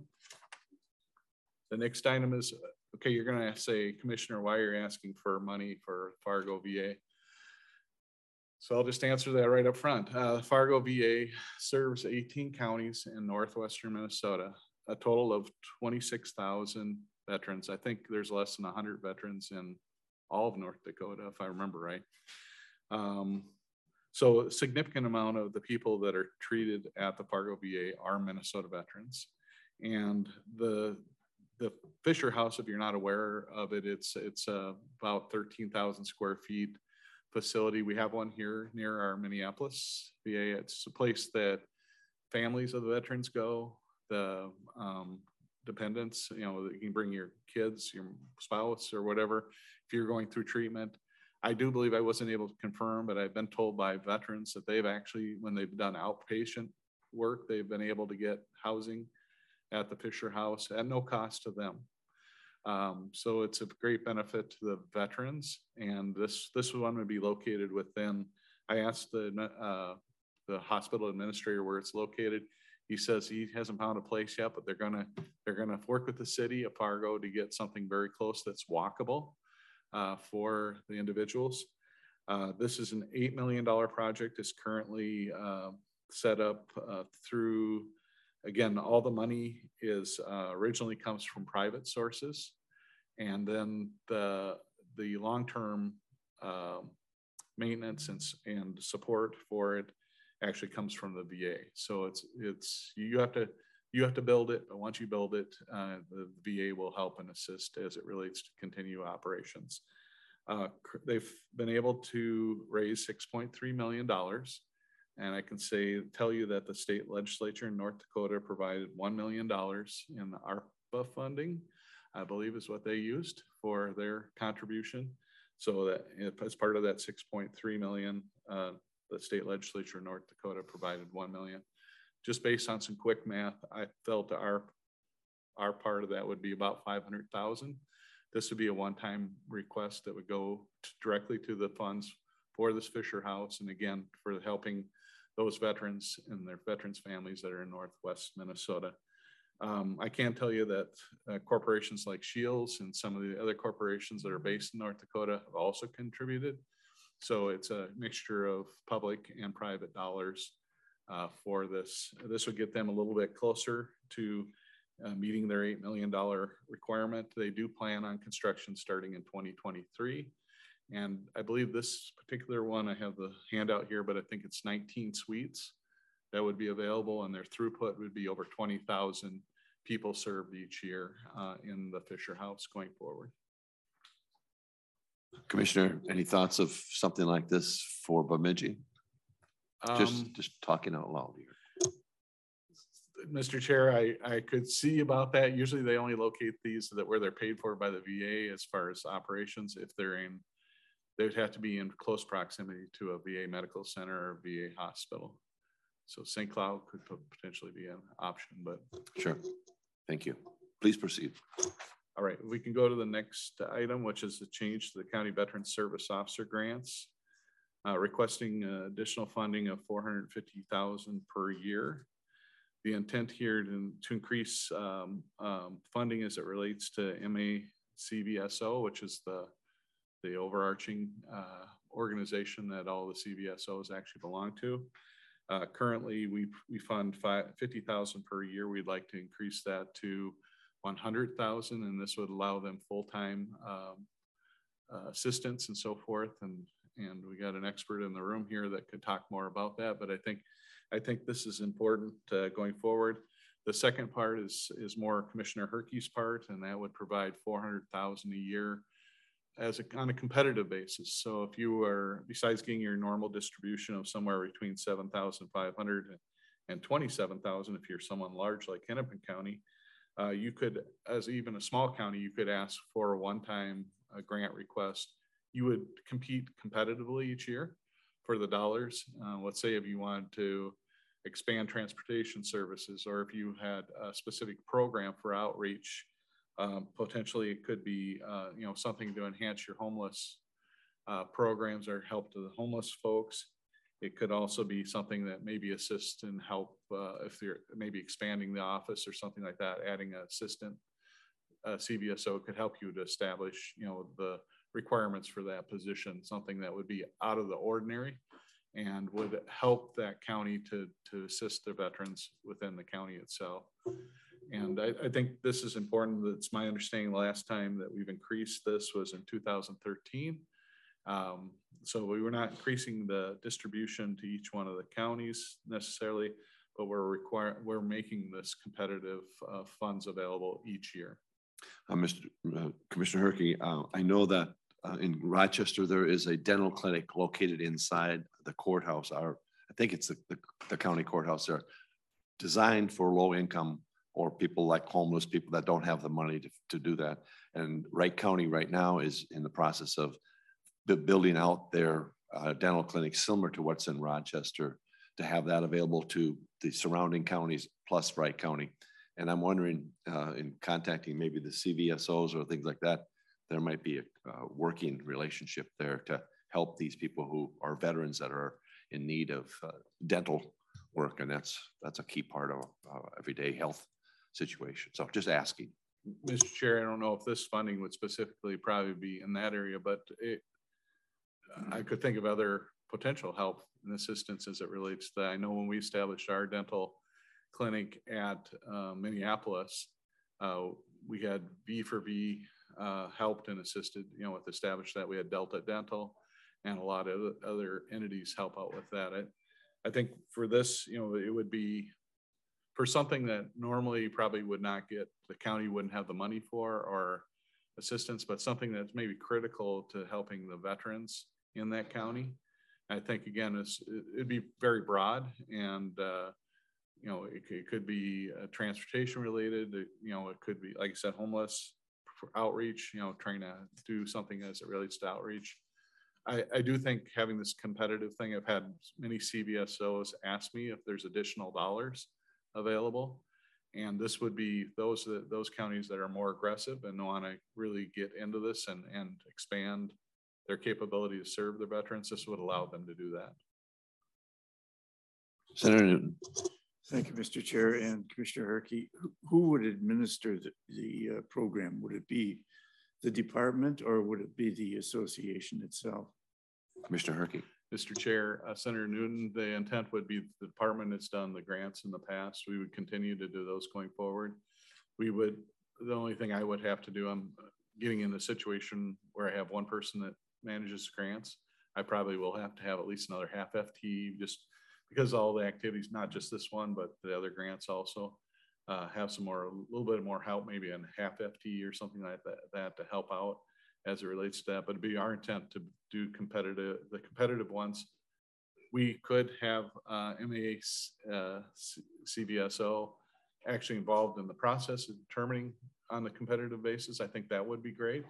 The next item is, okay, you're going to say, Commissioner, why you're asking for money for Fargo V A. So I'll just answer that right up front. Uh, Fargo V A serves eighteen counties in northwestern Minnesota, a total of twenty-six thousand veterans. I think there's less than one hundred veterans in all of North Dakota, if I remember right. Um, so a significant amount of the people that are treated at the Fargo V A are Minnesota veterans. And the the Fisher House, if you're not aware of it, it's it's uh, about thirteen thousand square feet facility. We have one here near our Minneapolis V A. It's a place that families of the veterans go, the um, dependents, you know, you can bring your kids, your spouse or whatever, if you're going through treatment. I do believe, I wasn't able to confirm, but I've been told by veterans that they've actually, when they've done outpatient work, they've been able to get housing at the Fisher House at no cost to them. Um, so it's a great benefit to the veterans. And this, this one would be located within, I asked the, uh, the hospital administrator where it's located. He says he hasn't found a place yet, but they're gonna they're gonna work with the city of Fargo to get something very close that's walkable uh, for the individuals. Uh, this is an eight million dollar project. It's currently uh, set up uh, through, again, all the money is uh, originally comes from private sources, and then the the long term uh, maintenance and and support for it actually comes from the V A. So it's it's you have to you have to build it, but once you build it, uh, the V A will help and assist as it relates to continue operations. Uh, they've been able to raise six point three million dollars, and I can say tell you that the state legislature in North Dakota provided one million dollars in ARPA funding, I believe is what they used for their contribution. So that as part of that six point three million, uh, the state legislature in North Dakota provided one million. Just based on some quick math, I felt our our part of that would be about five hundred thousand. This would be a one-time request that would go directly to the funds for this Fisher House, and again for helping those veterans and their veterans families that are in Northwest Minnesota. Um, I can tell you that uh, corporations like Shields and some of the other corporations that are based in North Dakota have also contributed. So it's a mixture of public and private dollars uh, for this. This would get them a little bit closer to uh, meeting their eight million dollar requirement. They do plan on construction starting in twenty twenty-three. And I believe this particular one, I have the handout here, but I think it's nineteen suites that would be available, and their throughput would be over twenty thousand people served each year uh, in the Fisher House going forward. Commissioner, any thoughts of something like this for Bemidji? Just, Um, just talking out loud here. Mister Chair, I, I could see about that. Usually they only locate these that where they're paid for by the V A as far as operations. If they're in they'd have to be in close proximity to a V A medical center or V A hospital. So Saint Cloud could pot- potentially be an option, but. Sure. Thank you. Please proceed. All right, we can go to the next item, which is the change to the County Veteran Service Officer grants. Uh, requesting uh, additional funding of four hundred fifty thousand dollars per year. The intent here to, to increase um, um, funding as it relates to M A C V S O, which is the, the overarching uh, organization that all the C V S Os actually belong to. Uh, currently, we, we fund fifty thousand dollars per year. We'd like to increase that to one hundred thousand dollars, and this would allow them full-time um, uh, assistance and so forth. And, and we got an expert in the room here that could talk more about that, but I think, I think this is important uh, going forward. The second part is, is more Commissioner Herkey's part, and that would provide four hundred thousand dollars a year as a, on a competitive basis. So if you are, besides getting your normal distribution of somewhere between seven thousand five hundred and twenty-seven thousand, if you're someone large like Hennepin County, uh, you could, as even a small county, you could ask for a one-time uh, grant request. You would compete competitively each year for the dollars. Uh, let's say if you wanted to expand transportation services, or if you had a specific program for outreach, um, potentially it could be, uh, you know, something to enhance your homeless uh, programs or help to the homeless folks. It could also be something that maybe assist and help uh, if you're maybe expanding the office or something like that, adding an assistant uh, C V S O could help you to establish, you know, the requirements for that position, something that would be out of the ordinary and would help that county to, to assist their veterans within the county itself. And I, I think this is important. It's my understanding the last time that we've increased this was in two thousand thirteen. Um, so we were not increasing the distribution to each one of the counties necessarily, but we're requiring, we're making this competitive uh, funds available each year. Uh, Mister Uh, Commissioner Herkey, uh, I know that uh, in Rochester, there is a dental clinic located inside the courthouse. Our, I think it's the, the, the county courthouse there, designed for low income or people like homeless people that don't have the money to, to do that. And Wright County right now is in the process of bu- building out their uh, dental clinic similar to what's in Rochester, to have that available to the surrounding counties plus Wright County. And I'm wondering, uh, in contacting maybe the C V S Os or things like that, there might be a uh, working relationship there to help these people who are veterans that are in need of uh, dental work. And that's that's a key part of uh, everyday health situation. So just asking. Mister Chair, I don't know if this funding would specifically probably be in that area, but it, I could think of other potential help and assistance as it relates to that. I know when we established our dental clinic at uh, Minneapolis, uh, we had V for V uh, helped and assisted, you know, with establish that. We had Delta Dental and a lot of other entities help out with that. I, I think for this, you know, it would be for something that normally probably would not get, the county wouldn't have the money for or assistance, but something that's maybe critical to helping the veterans in that county. I think again, it's, it'd be very broad and, uh, you know, it, it could be uh, transportation related, you know, it could be, like I said, homeless for outreach, you know, trying to do something as it relates to outreach. I, I do think having this competitive thing, I've had many C V S Os ask me if there's additional dollars available. And this would be those, those counties that are more aggressive and want to really get into this and, and expand their capability to serve their veterans. This would allow them to do that. Senator Newton. Thank you, Mister Chair and Commissioner Herkey. Who, who would administer the, the uh, program? Would it be the department or would it be the association itself? Commissioner Herkey. Mister Chair, uh, Senator Newton, the intent would be the department that's done the grants in the past. We would continue to do those going forward. We would, the only thing I would have to do, I'm getting in a situation where I have one person that manages grants. I probably will have to have at least another half F T just because all the activities, not just this one, but the other grants also uh, have some more, a little bit more help, maybe a half F T or something like that, that to help out as it relates to that. But it'd be our intent to do competitive, the competitive ones. We could have uh, M A uh, C V S O actually involved in the process of determining on the competitive basis. I think that would be great.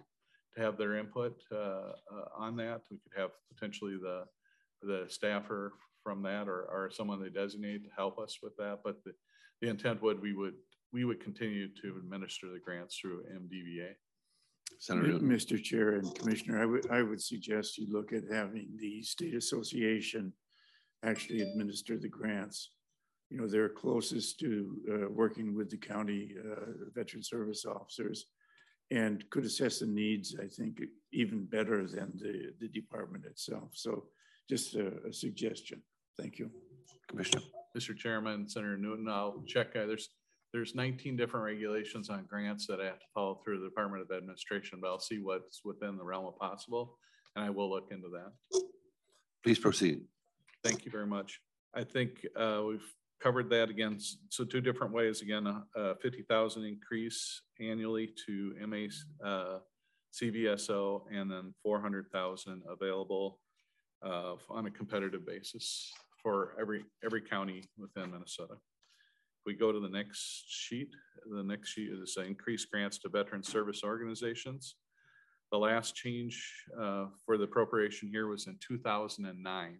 to have their input uh, uh, on that. We could have potentially the, the staffer from that or, or someone they designate to help us with that. But the, the intent would, we would, we would continue to administer the grants through M D V A. Senator Mi- Newton. Mister Chair and Commissioner, I would, I would suggest you look at having the state association actually administer the grants. You know, they're closest to uh, working with the county uh, veteran service officers and could assess the needs, I think, even better than the, the department itself. So just a, a suggestion. Thank you. Commissioner. Mister Chairman, Senator Newton, I'll check. Uh, there's there's nineteen different regulations on grants that I have to follow through the Department of Administration, but I'll see what's within the realm of possible, and I will look into that. Please proceed. Thank you very much. I think uh, we've covered that again. So two different ways. Again, a fifty thousand increase annually to M A uh, C V S O, and then four hundred thousand available uh, on a competitive basis for every every county within Minnesota. If we go to the next sheet, the next sheet is increased grants to veteran service organizations. The last change uh, for the appropriation here was in two thousand nine.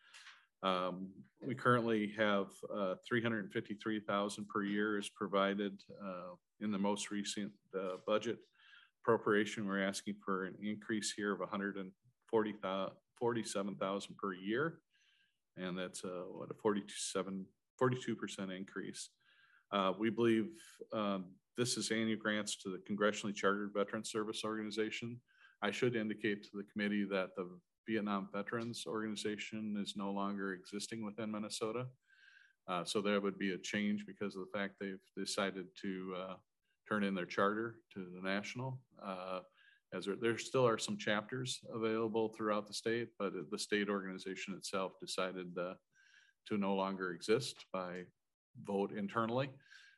Um, we currently have uh, three hundred fifty-three thousand per year is provided uh, in the most recent uh, budget appropriation. We're asking for an increase here of one hundred forty-seven thousand per year. And that's a, what, a forty-two percent increase. Uh, we believe um, this is annual grants to the Congressionally Chartered Veteran Service Organization. I should indicate to the committee that the Vietnam Veterans Organization is no longer existing within Minnesota. Uh, so there would be a change because of the fact they've decided to uh, turn in their charter to the national. Uh, as there, there still are some chapters available throughout the state, but the state organization itself decided uh, to no longer exist by vote internally.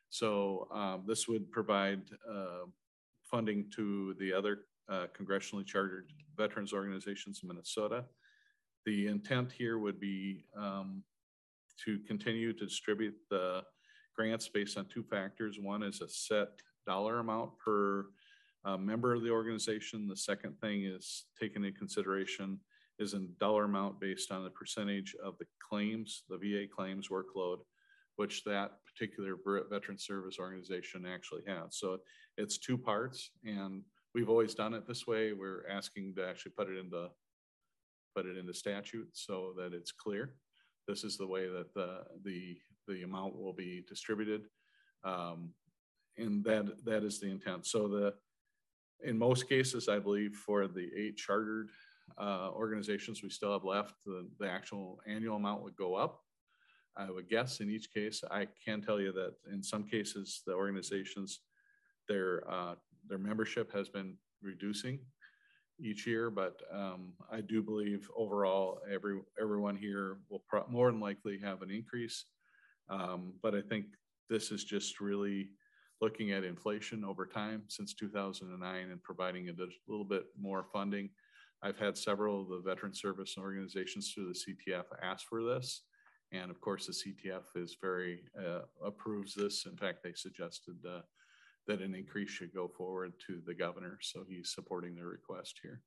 So um, this would provide uh, funding to the other uh, congressionally chartered veterans organizations in Minnesota. The intent here would be um, to continue to distribute the grants based on two factors. One is a set dollar amount per uh, member of the organization. The second thing is taken into consideration is a dollar amount based on the percentage of the claims, the V A claims workload, which that particular veteran service organization actually has. So it's two parts, and we've always done it this way. We're asking to actually put it into put it into statute so that it's clear. This is the way that the the the amount will be distributed, um, and that that is the intent. So the in most cases, I believe for the eight chartered uh, organizations we still have left, the, the actual annual amount would go up. I would guess in each case. I can tell you that in some cases, the organizations, their uh, their membership has been reducing each year, but um, I do believe overall every everyone here will pro more than likely have an increase. Um, but I think this is just really looking at inflation over time since two thousand nine and providing a little bit more funding. I've had several of the veteran service organizations through the C T F ask for this. And of course, the C T F is very, uh, approves this. In fact, they suggested uh, that an increase should go forward to the governor. So he's supporting their request here.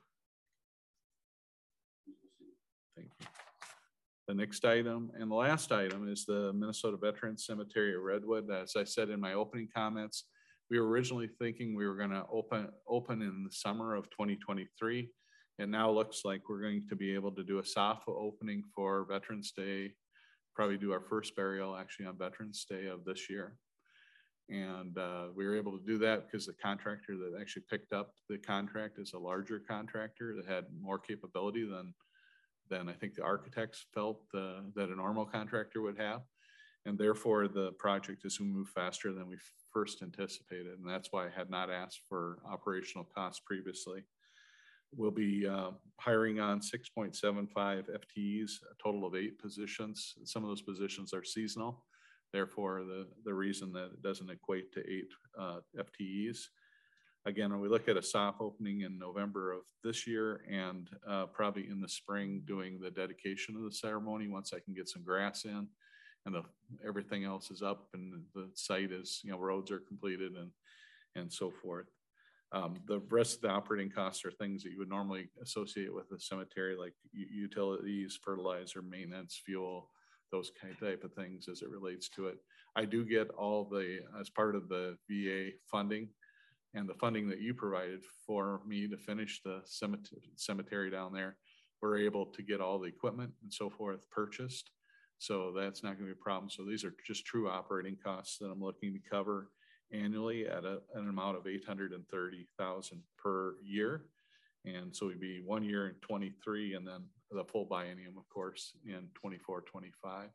Thank you. The next item and the last item is the Minnesota Veterans Cemetery of Redwood. As I said in my opening comments, we were originally thinking we were going to open, open in the summer of twenty twenty-three. It now looks like we're going to be able to do a soft opening for Veterans Day, probably do our first burial actually on Veterans Day of this year. And uh, we were able to do that because the contractor that actually picked up the contract is a larger contractor that had more capability than, than I think the architects felt uh, that a normal contractor would have. And therefore the project is going to move faster than we first anticipated. And that's why I had not asked for operational costs previously. We'll be uh, hiring on six point seven five F T Es, a total of eight positions. Some of those positions are seasonal. Therefore, the, the reason that it doesn't equate to eight uh, F T Es. Again, when we look at a soft opening in November of this year and uh, probably in the spring doing the dedication of the ceremony once I can get some grass in and the, everything else is up and the site is, you know, roads are completed and, and so forth. Um, the rest of the operating costs are things that you would normally associate with a cemetery, like u- utilities, fertilizer, maintenance, fuel, those kind of type of things as it relates to it. I do get all the, as part of the V A funding and the funding that you provided for me to finish the cemetery, cemetery down there, we're able to get all the equipment and so forth purchased. So that's not gonna be a problem. So these are just true operating costs that I'm looking to cover annually at a, an amount of eight hundred thirty thousand per year. And so we'd be one year in twenty-three and then the full biennium, of course, in twenty-four, twenty-five.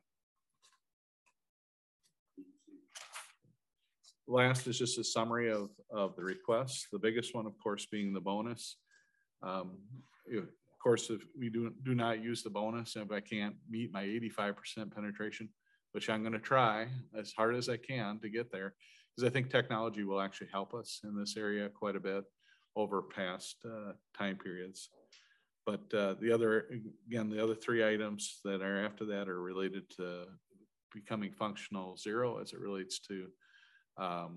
Last is just a summary of, of the requests. The biggest one, of course, being the bonus. Um, if, of course, if we do, do not use the bonus, if I can't meet my eighty-five percent penetration, which I'm going to try as hard as I can to get there, because I think technology will actually help us in this area quite a bit over past uh, time periods. But uh, the other, again, the other three items that are after that are related to becoming functional zero as it relates to um,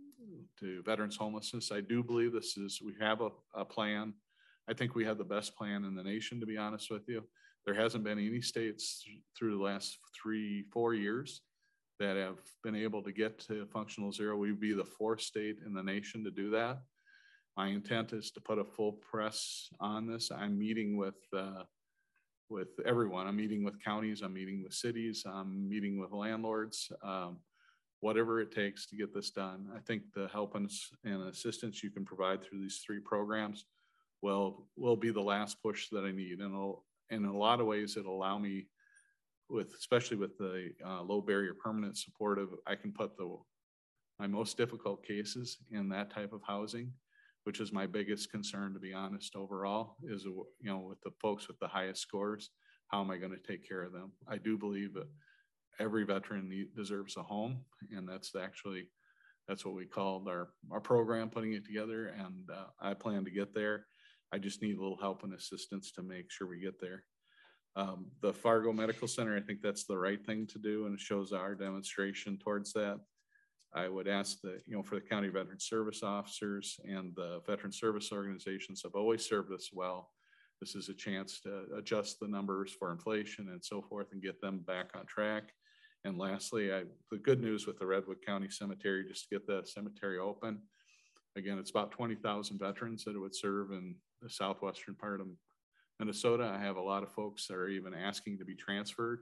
to veterans homelessness. I do believe this is, we have a, a plan. I think we have the best plan in the nation, to be honest with you. There hasn't been any states through the last three, four years that have been able to get to functional zero. We'd be the fourth state in the nation to do that. My intent is to put a full press on this. I'm meeting with uh, with everyone. I'm meeting with counties. I'm meeting with cities. I'm meeting with landlords. Um, whatever it takes to get this done. I think the help and, and assistance you can provide through these three programs will will be the last push that I need. And it'll, in a lot of ways, it'll allow me, with especially with the uh, low barrier permanent supportive, I can put the my most difficult cases in that type of housing, which is my biggest concern, to be honest, overall, is, you know, with the folks with the highest scores, how am I going to take care of them? I do believe that every veteran need, deserves a home, and that's actually, that's what we called our, our program, putting it together, and uh, I plan to get there. I just need a little help and assistance to make sure we get there. Um, the Fargo Medical Center, I think that's the right thing to do, and it shows our demonstration towards that. I would ask that, you know, for the county veteran service officers and the veteran service organizations have always served us well. This is a chance to adjust the numbers for inflation and so forth and get them back on track. And lastly, I, the good news with the Redwood County Cemetery, just to get the cemetery open. Again, it's about twenty thousand veterans that it would serve in the southwestern part of Minnesota. I have a lot of folks that are even asking to be transferred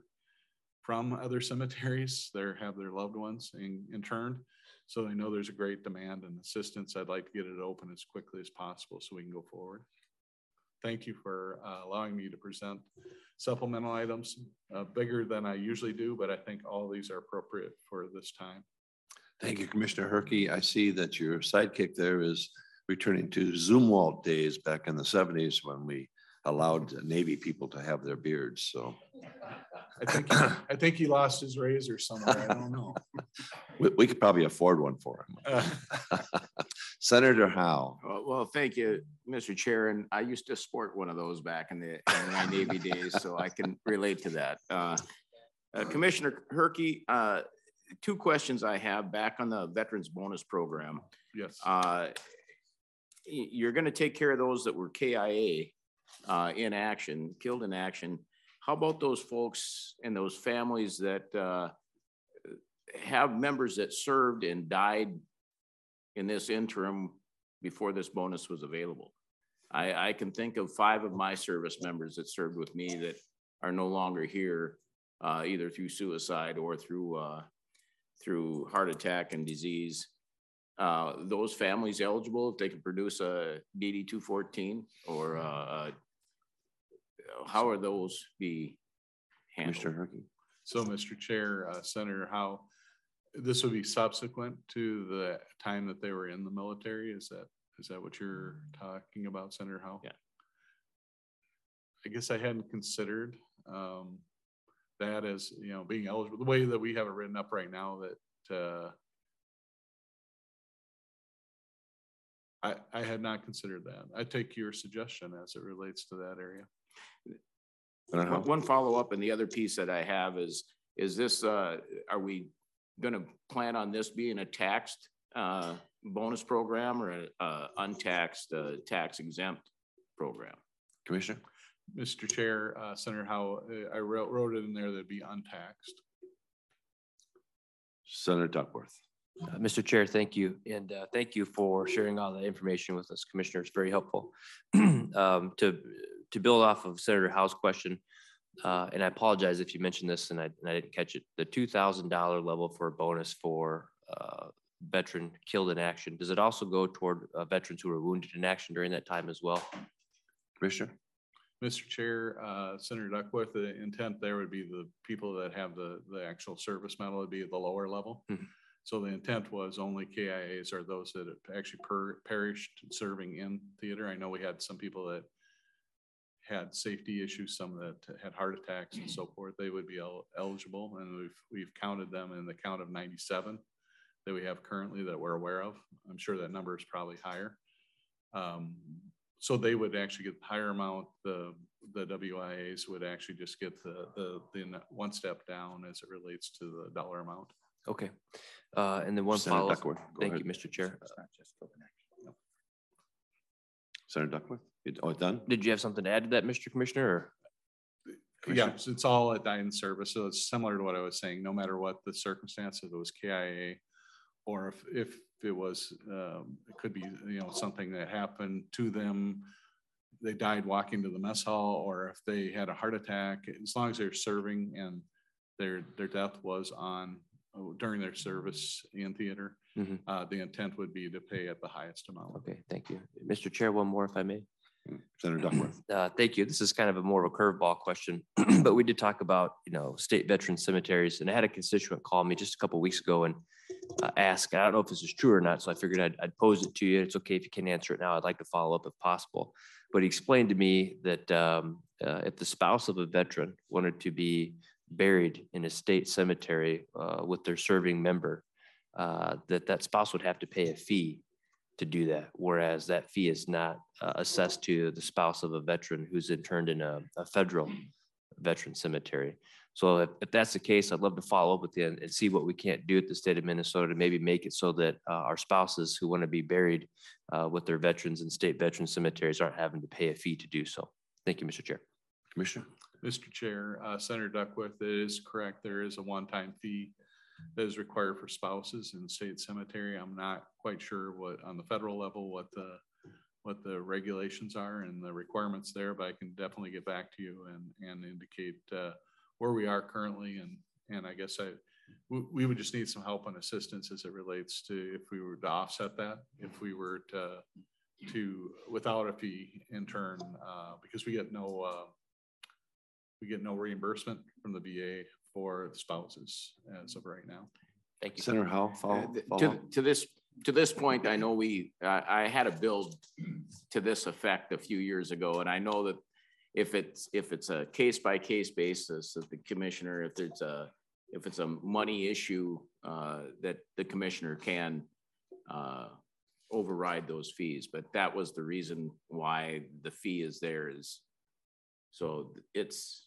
from other cemeteries. They have their loved ones in, interned. So I know there's a great demand and assistance. I'd like to get it open as quickly as possible so we can go forward. Thank you for uh, allowing me to present supplemental items, uh, bigger than I usually do, but I think all these are appropriate for this time. Thank you, Commissioner Herkey. I see that your sidekick there is returning to Zumwalt days back in the seventies when we allowed Navy people to have their beards. So I think I think he lost his razor somewhere. I don't know. we, we could probably afford one for him. Uh, Senator Howe. Well, well, thank you, Mister Chair. And I used to sport one of those back in the in my Navy days, so I can relate to that. Uh, uh, Commissioner Herkey, uh, two questions I have back on the Veterans Bonus Program. yes. Uh, you're going to take care of those that were K I A uh, in action, killed in action. How about those folks and those families that uh, have members that served and died in this interim before this bonus was available? I, I can think of five of my service members that served with me that are no longer here, uh, either through suicide or through uh, through heart attack and disease. Uh, those families eligible if they can produce a D D two fourteen, or uh, how are those be handled? Commissioner Herkey. So, Mister Chair, uh, Senator Howe, this would be subsequent to the time that they were in the military. Is that is that what you're talking about, Senator Howe? Yeah. I guess I hadn't considered um, that as, you know, being eligible. The way that we have it written up right now, that uh, I I had not considered that. I take your suggestion as it relates to that area. Uh-huh. One, one follow-up, and the other piece that I have is, is this, uh, are we gonna plan on this being a taxed uh, bonus program or a, uh, untaxed, uh, tax exempt program? Commissioner? Mister Chair, uh, Senator Howe, uh, I wrote, wrote it in there that'd be untaxed. Senator Duckworth. Uh, Mister Chair, thank you. And uh, thank you for sharing all the information with us, Commissioner. It's very helpful. um, to, to build off of Senator Howe's question, uh, and I apologize if you mentioned this and I, and I didn't catch it, the two thousand dollar level for a bonus for uh, veteran killed in action, does it also go toward uh, veterans who were wounded in action during that time as well? Commissioner? Mister Chair, uh, Senator Duckworth, the intent there would be the people that have the, the actual service medal would be at the lower level. Mhm. So the intent was only K I As are those that have actually per, perished serving in theater. I know we had some people that had safety issues, some that had heart attacks and so forth. They would be el eligible, and we've we've counted them in the count of ninety-seven that we have currently that we're aware of. I'm sure that number is probably higher. Um, so they would actually get the higher amount. The the W I As would actually just get the the, the one step down as it relates to the dollar amount. Okay. Uh, and then one Senator follow up. Duckworth, go Thank ahead. you, Mister Chair. Senator Duckworth? You- Oh, done? Did you have something to add to that, Mister Commissioner? Or? Yeah, so it's all at dying service. So it's similar to what I was saying, no matter what the circumstance, if it was K I A or if, if it was, um, it could be, you know, something that happened to them. They died walking to the mess hall, or if they had a heart attack, as long as they're serving and their, their death was on during their service in theater, Mhm. uh, the intent would be to pay at the highest amount. Okay, thank you. Mister Chair, one more if I may. Senator Duckworth. Uh, thank you. This is kind of a more of a curveball question, but we did talk about, you know, state veteran cemeteries, and I had a constituent call me just a couple of weeks ago and uh, ask, I don't know if this is true or not, so I figured I'd, I'd pose it to you. It's okay if you can't answer it now. I'd like to follow up if possible. But he explained to me that um, uh, if the spouse of a veteran wanted to be buried in a state cemetery uh, with their serving member, uh, that that spouse would have to pay a fee to do that, whereas that fee is not uh, assessed to the spouse of a veteran who's interned in a, a federal veteran cemetery. So if, if that's the case, I'd love to follow up with you and, and see what we can't do at the state of Minnesota to maybe make it so that uh, our spouses who want to be buried uh, with their veterans in state veteran cemeteries aren't having to pay a fee to do so. Thank you, Mister Chair. Commissioner? Mister Chair, uh, Senator Duckworth, it is correct. There is a one-time fee that is required for spouses in the state cemetery. I'm not quite sure what, on the federal level, what the, what the regulations are and the requirements there, but I can definitely get back to you and, and indicate uh, where we are currently. And, and I guess I, we, we would just need some help and assistance as it relates to if we were to offset that, if we were to, to without a fee in turn, uh, because we get no, uh, we get no reimbursement from the V A for the spouses as of right now. Thank you. Senator Howe, Uh, follow, th- follow To, up? to this, to this point, I know we, I, I had a build to this effect a few years ago, and I know that if it's, if it's a case by case basis, that the commissioner, if there's a, if it's a money issue, uh, that the commissioner can, uh, override those fees, but that was the reason why the fee is there is, so it's,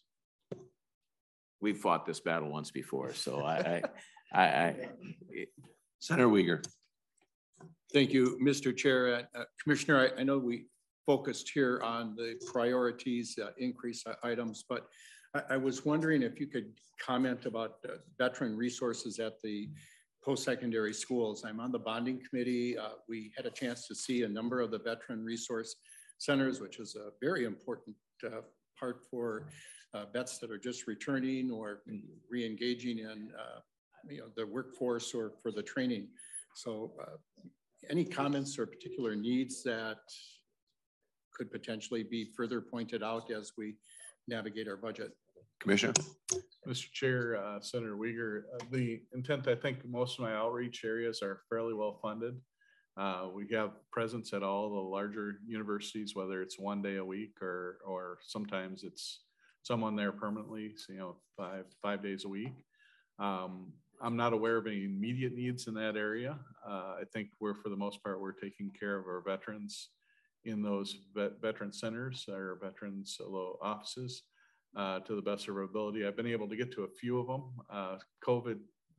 we've fought this battle once before, so I, I, I, I it- Senator Uyghur. Thank you, Mister Chair. Uh, Commissioner, I, I know we focused here on the priorities, uh, increase items, but I, I was wondering if you could comment about uh, veteran resources at the post-secondary schools. I'm on the bonding committee. Uh, we had a chance to see a number of the veteran resource centers, which is a very important uh, part for uh, vets that are just returning or re-engaging in uh, you know, the workforce or for the training. So uh, any comments or particular needs that could potentially be further pointed out as we navigate our budget? Commissioner? Mister Chair, uh, Senator Uyghur, uh, the intent, I think most of my outreach areas are fairly well funded. Uh, we have presence at all the larger universities, whether it's one day a week or, or sometimes it's someone there permanently, so, you know, five, five days a week. Um, I'm not aware of any immediate needs in that area. Uh, I think we're, for the most part, we're taking care of our veterans in those vet, veteran centers or veterans offices uh, to the best of our ability. I've been able to get to a few of them. Uh, COVID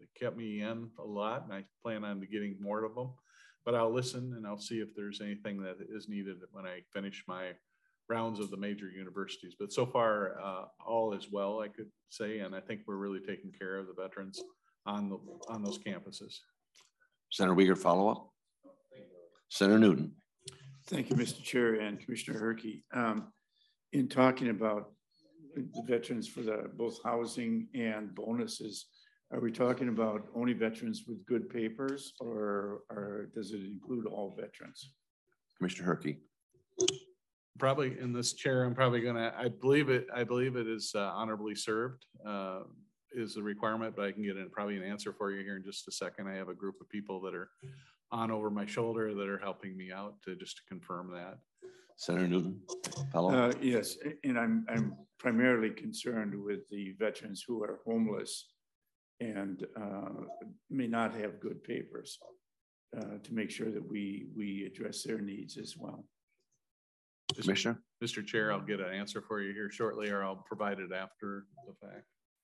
kept me in a lot, and I plan on getting more of them. But I'll listen and I'll see if there's anything that is needed when I finish my rounds of the major universities. But so far, uh, all is well, I could say, and I think we're really taking care of the veterans on the on those campuses. Senator Uyghur, follow up. Senator Newton. Thank you, Mister Chair and Commissioner Herky. Um, in talking about the veterans for the both housing and bonuses, are we talking about only veterans with good papers, or, or does it include all veterans? Commissioner Herky. Probably in this chair, I'm probably gonna, I believe it, I believe it is uh, honorably served uh, is the requirement, but I can get in probably an answer for you here in just a second. I have a group of people that are on over my shoulder that are helping me out to just to confirm that. Senator Newton, follow Uh, up. yes, and I'm, I'm primarily concerned with the veterans who are homeless and uh, may not have good papers uh, to make sure that we, we address their needs as well. Commissioner. Mister Chair, I'll get an answer for you here shortly, or I'll provide it after the fact.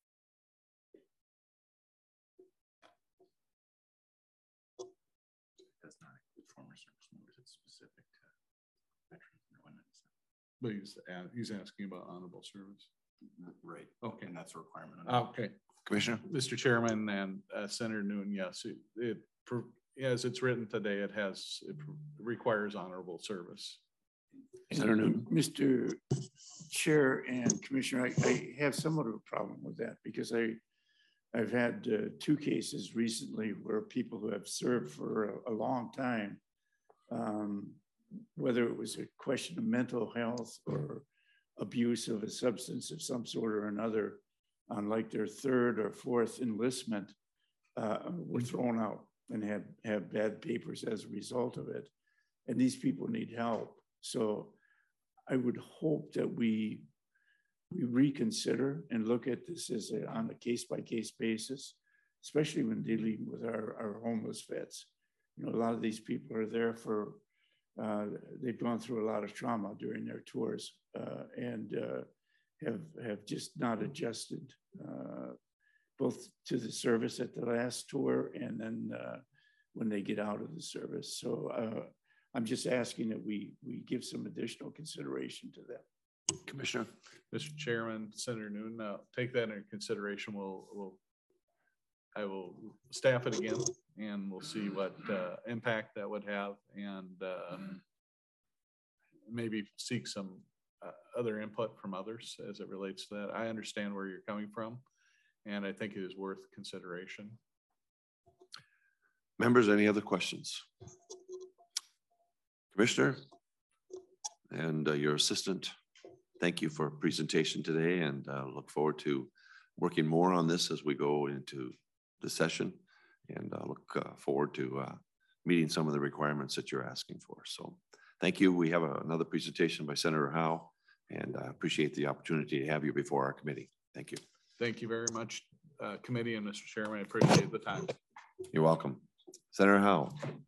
Does not include former service members. It's specific to veterans. But he's, a- he's asking about honorable service. Right. Okay. And that's a requirement. Okay. Commissioner. Mister Chairman and uh, Senator Newton, yes, it, it, pro- as it's written today, it has, it requires honorable service. Senator Newton. Mister Chair and Commissioner, I, I have somewhat of a problem with that because I, I've had uh, two cases recently where people who have served for a, a long time, um, whether it was a question of mental health or abuse of a substance of some sort or another, on like their third or fourth enlistment, uh, were thrown out and had have bad papers as a result of it. And these people need help. So I would hope that we we reconsider and look at this as a, on a case-by-case basis, especially when dealing with our, our homeless vets. You know, a lot of these people are there for, uh, they've gone through a lot of trauma during their tours uh, and uh, have, have just not adjusted uh, both to the service at the last tour and then uh, when they get out of the service. So uh, I'm just asking that we we give some additional consideration to that. Commissioner. Mister Chairman, Senator Newton, uh, take that into consideration. We'll, we'll, I will staff it again and we'll see what uh, impact that would have and uh, maybe seek some uh, other input from others as it relates to that. I understand where you're coming from and I think it is worth consideration. Members, any other questions? Commissioner and uh, your assistant, thank you for presentation today and uh, look forward to working more on this as we go into the session and uh, look uh, forward to uh, meeting some of the requirements that you're asking for. So thank you. We have a, another presentation by Senator Howe and I appreciate the opportunity to have you before our committee. Thank you. Thank you very much, uh, committee and Mister Chairman. I appreciate the time. You're welcome. Senator Howe.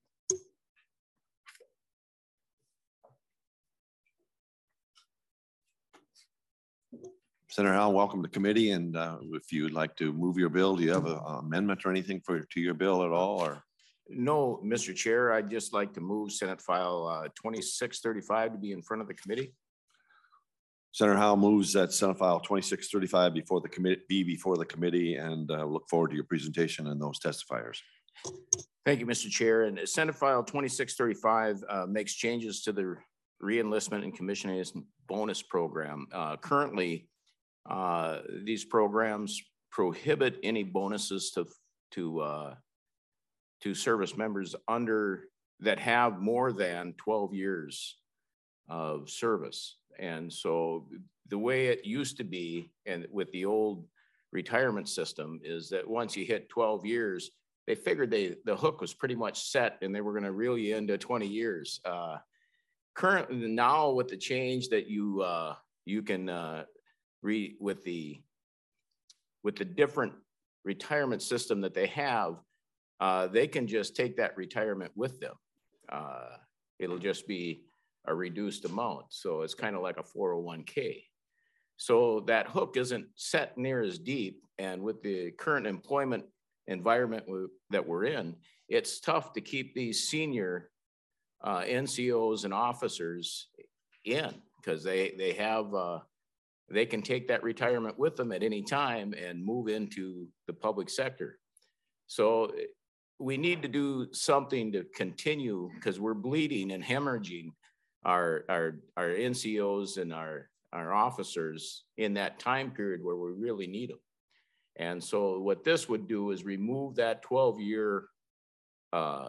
Senator Howe, welcome to committee. And uh, if you'd like to move your bill, do you have an amendment or anything for to your bill at all? Or No, Mister Chair, I'd just like to move Senate File uh, twenty-six thirty-five to be in front of the committee. Senator Howe moves that Senate File twenty-six thirty-five before the committee, be before the committee, and uh, look forward to your presentation and those testifiers. Thank you, Mister Chair. And Senate File twenty-six thirty-five uh, makes changes to the reenlistment and commissioning bonus program. Uh, currently, uh, these programs prohibit any bonuses to to uh, to service members under that have more than twelve years of service. And so the way it used to be, and with the old retirement system, is that once you hit twelve years, they figured they the hook was pretty much set and they were going to reel you into twenty years. Uh, currently, now with the change that you uh, you can uh, read with the with the different retirement system that they have, uh, they can just take that retirement with them. Uh, it'll just be a reduced amount. So it's kind of like a four oh one K. So that hook isn't set near as deep. And with the current employment environment we- that we're in, it's tough to keep these senior uh, N C Os and officers in because they, they have, uh, they can take that retirement with them at any time and move into the public sector. So we need to do something to continue because we're bleeding and hemorrhaging our, our, our N C Os and our, our officers in that time period where we really need them. And so what this would do is remove that twelve year, uh,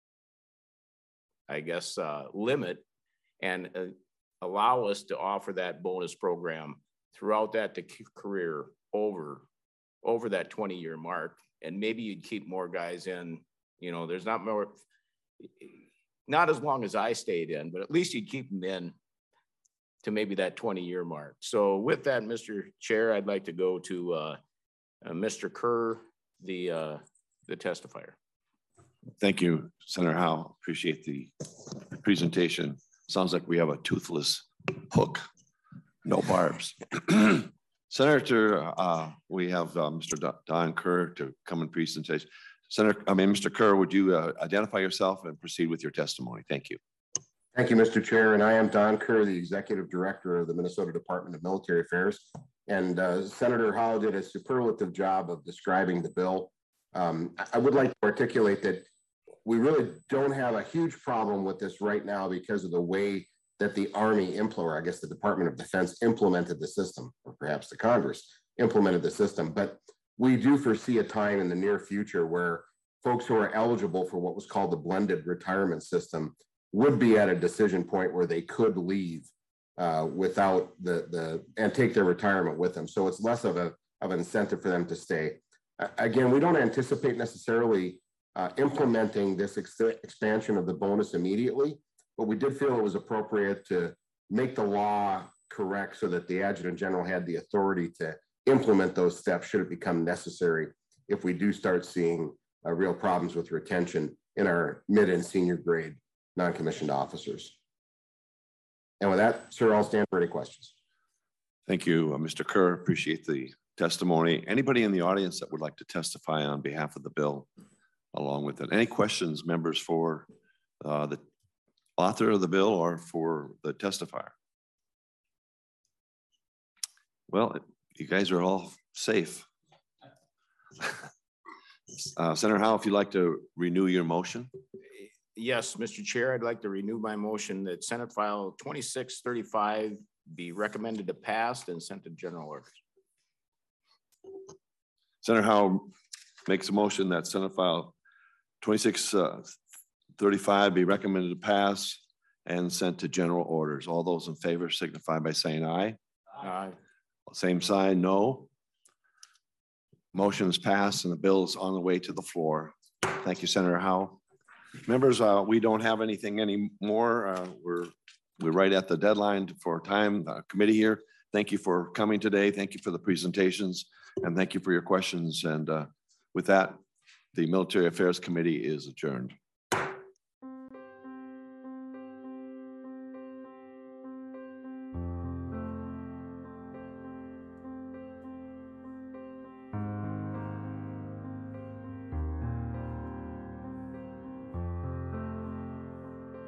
I guess, uh, limit and uh, allow us to offer that bonus program throughout that career over, over that twenty year mark. And maybe you'd keep more guys in, you know, there's not more, not as long as I stayed in, but at least you'd keep them in to maybe that twenty year mark. So with that, Mister Chair, I'd like to go to uh, uh, Mister Kerr, the, uh, the testifier. Thank you, Senator Howe. Appreciate the presentation. Sounds like we have a toothless hook, no barbs. Senator, uh, we have uh, Mister Don Kerr to come in presentation. Senator, I mean, Mister Kerr, would you uh, identify yourself and proceed with your testimony? Thank you. Thank you, Mister Chair. And I am Don Kerr, the Executive Director of the Minnesota Department of Military Affairs. And uh, Senator Howe did a superlative job of describing the bill. Um, I would like to articulate that we really don't have a huge problem with this right now because of the way that the Army implemented, I guess the Department of Defense implemented the system, or perhaps the Congress implemented the system. But we do foresee a time in the near future where folks who are eligible for what was called the blended retirement system would be at a decision point where they could leave uh, without the, the, and take their retirement with them. So it's less of a, of an incentive for them to stay. Uh, again, we don't anticipate necessarily uh, implementing this ex expansion of the bonus immediately, but we did feel it was appropriate to make the law correct so that the Adjutant General had the authority to implement those steps should it become necessary if we do start seeing uh, real problems with retention in our mid and senior grade non-commissioned officers. And with that, sir, I'll stand for any questions. Thank you, uh, Mister Kerr. Appreciate the testimony. Anybody in the audience that would like to testify on behalf of the bill along with it? Any questions, members, for uh, the author of the bill or for the testifier? Well, you guys are all safe. uh, Senator Howe, if you'd like to renew your motion. Yes, Mister Chair, I'd like to renew my motion that Senate File twenty-six thirty-five be recommended to pass and sent to general orders. Senator Howe makes a motion that Senate File twenty-six thirty-five be recommended to pass and sent to general orders. All those in favor signify by saying aye. Aye. Same sign, no. Motion is passed and the bill is on the way to the floor. Thank you, Senator Howe. Members, uh, we don't have anything anymore. Uh, we're we're right at the deadline for time. Uh, committee here. Thank you for coming today. Thank you for the presentations and thank you for your questions. And uh, with that, the Military Affairs Committee is adjourned.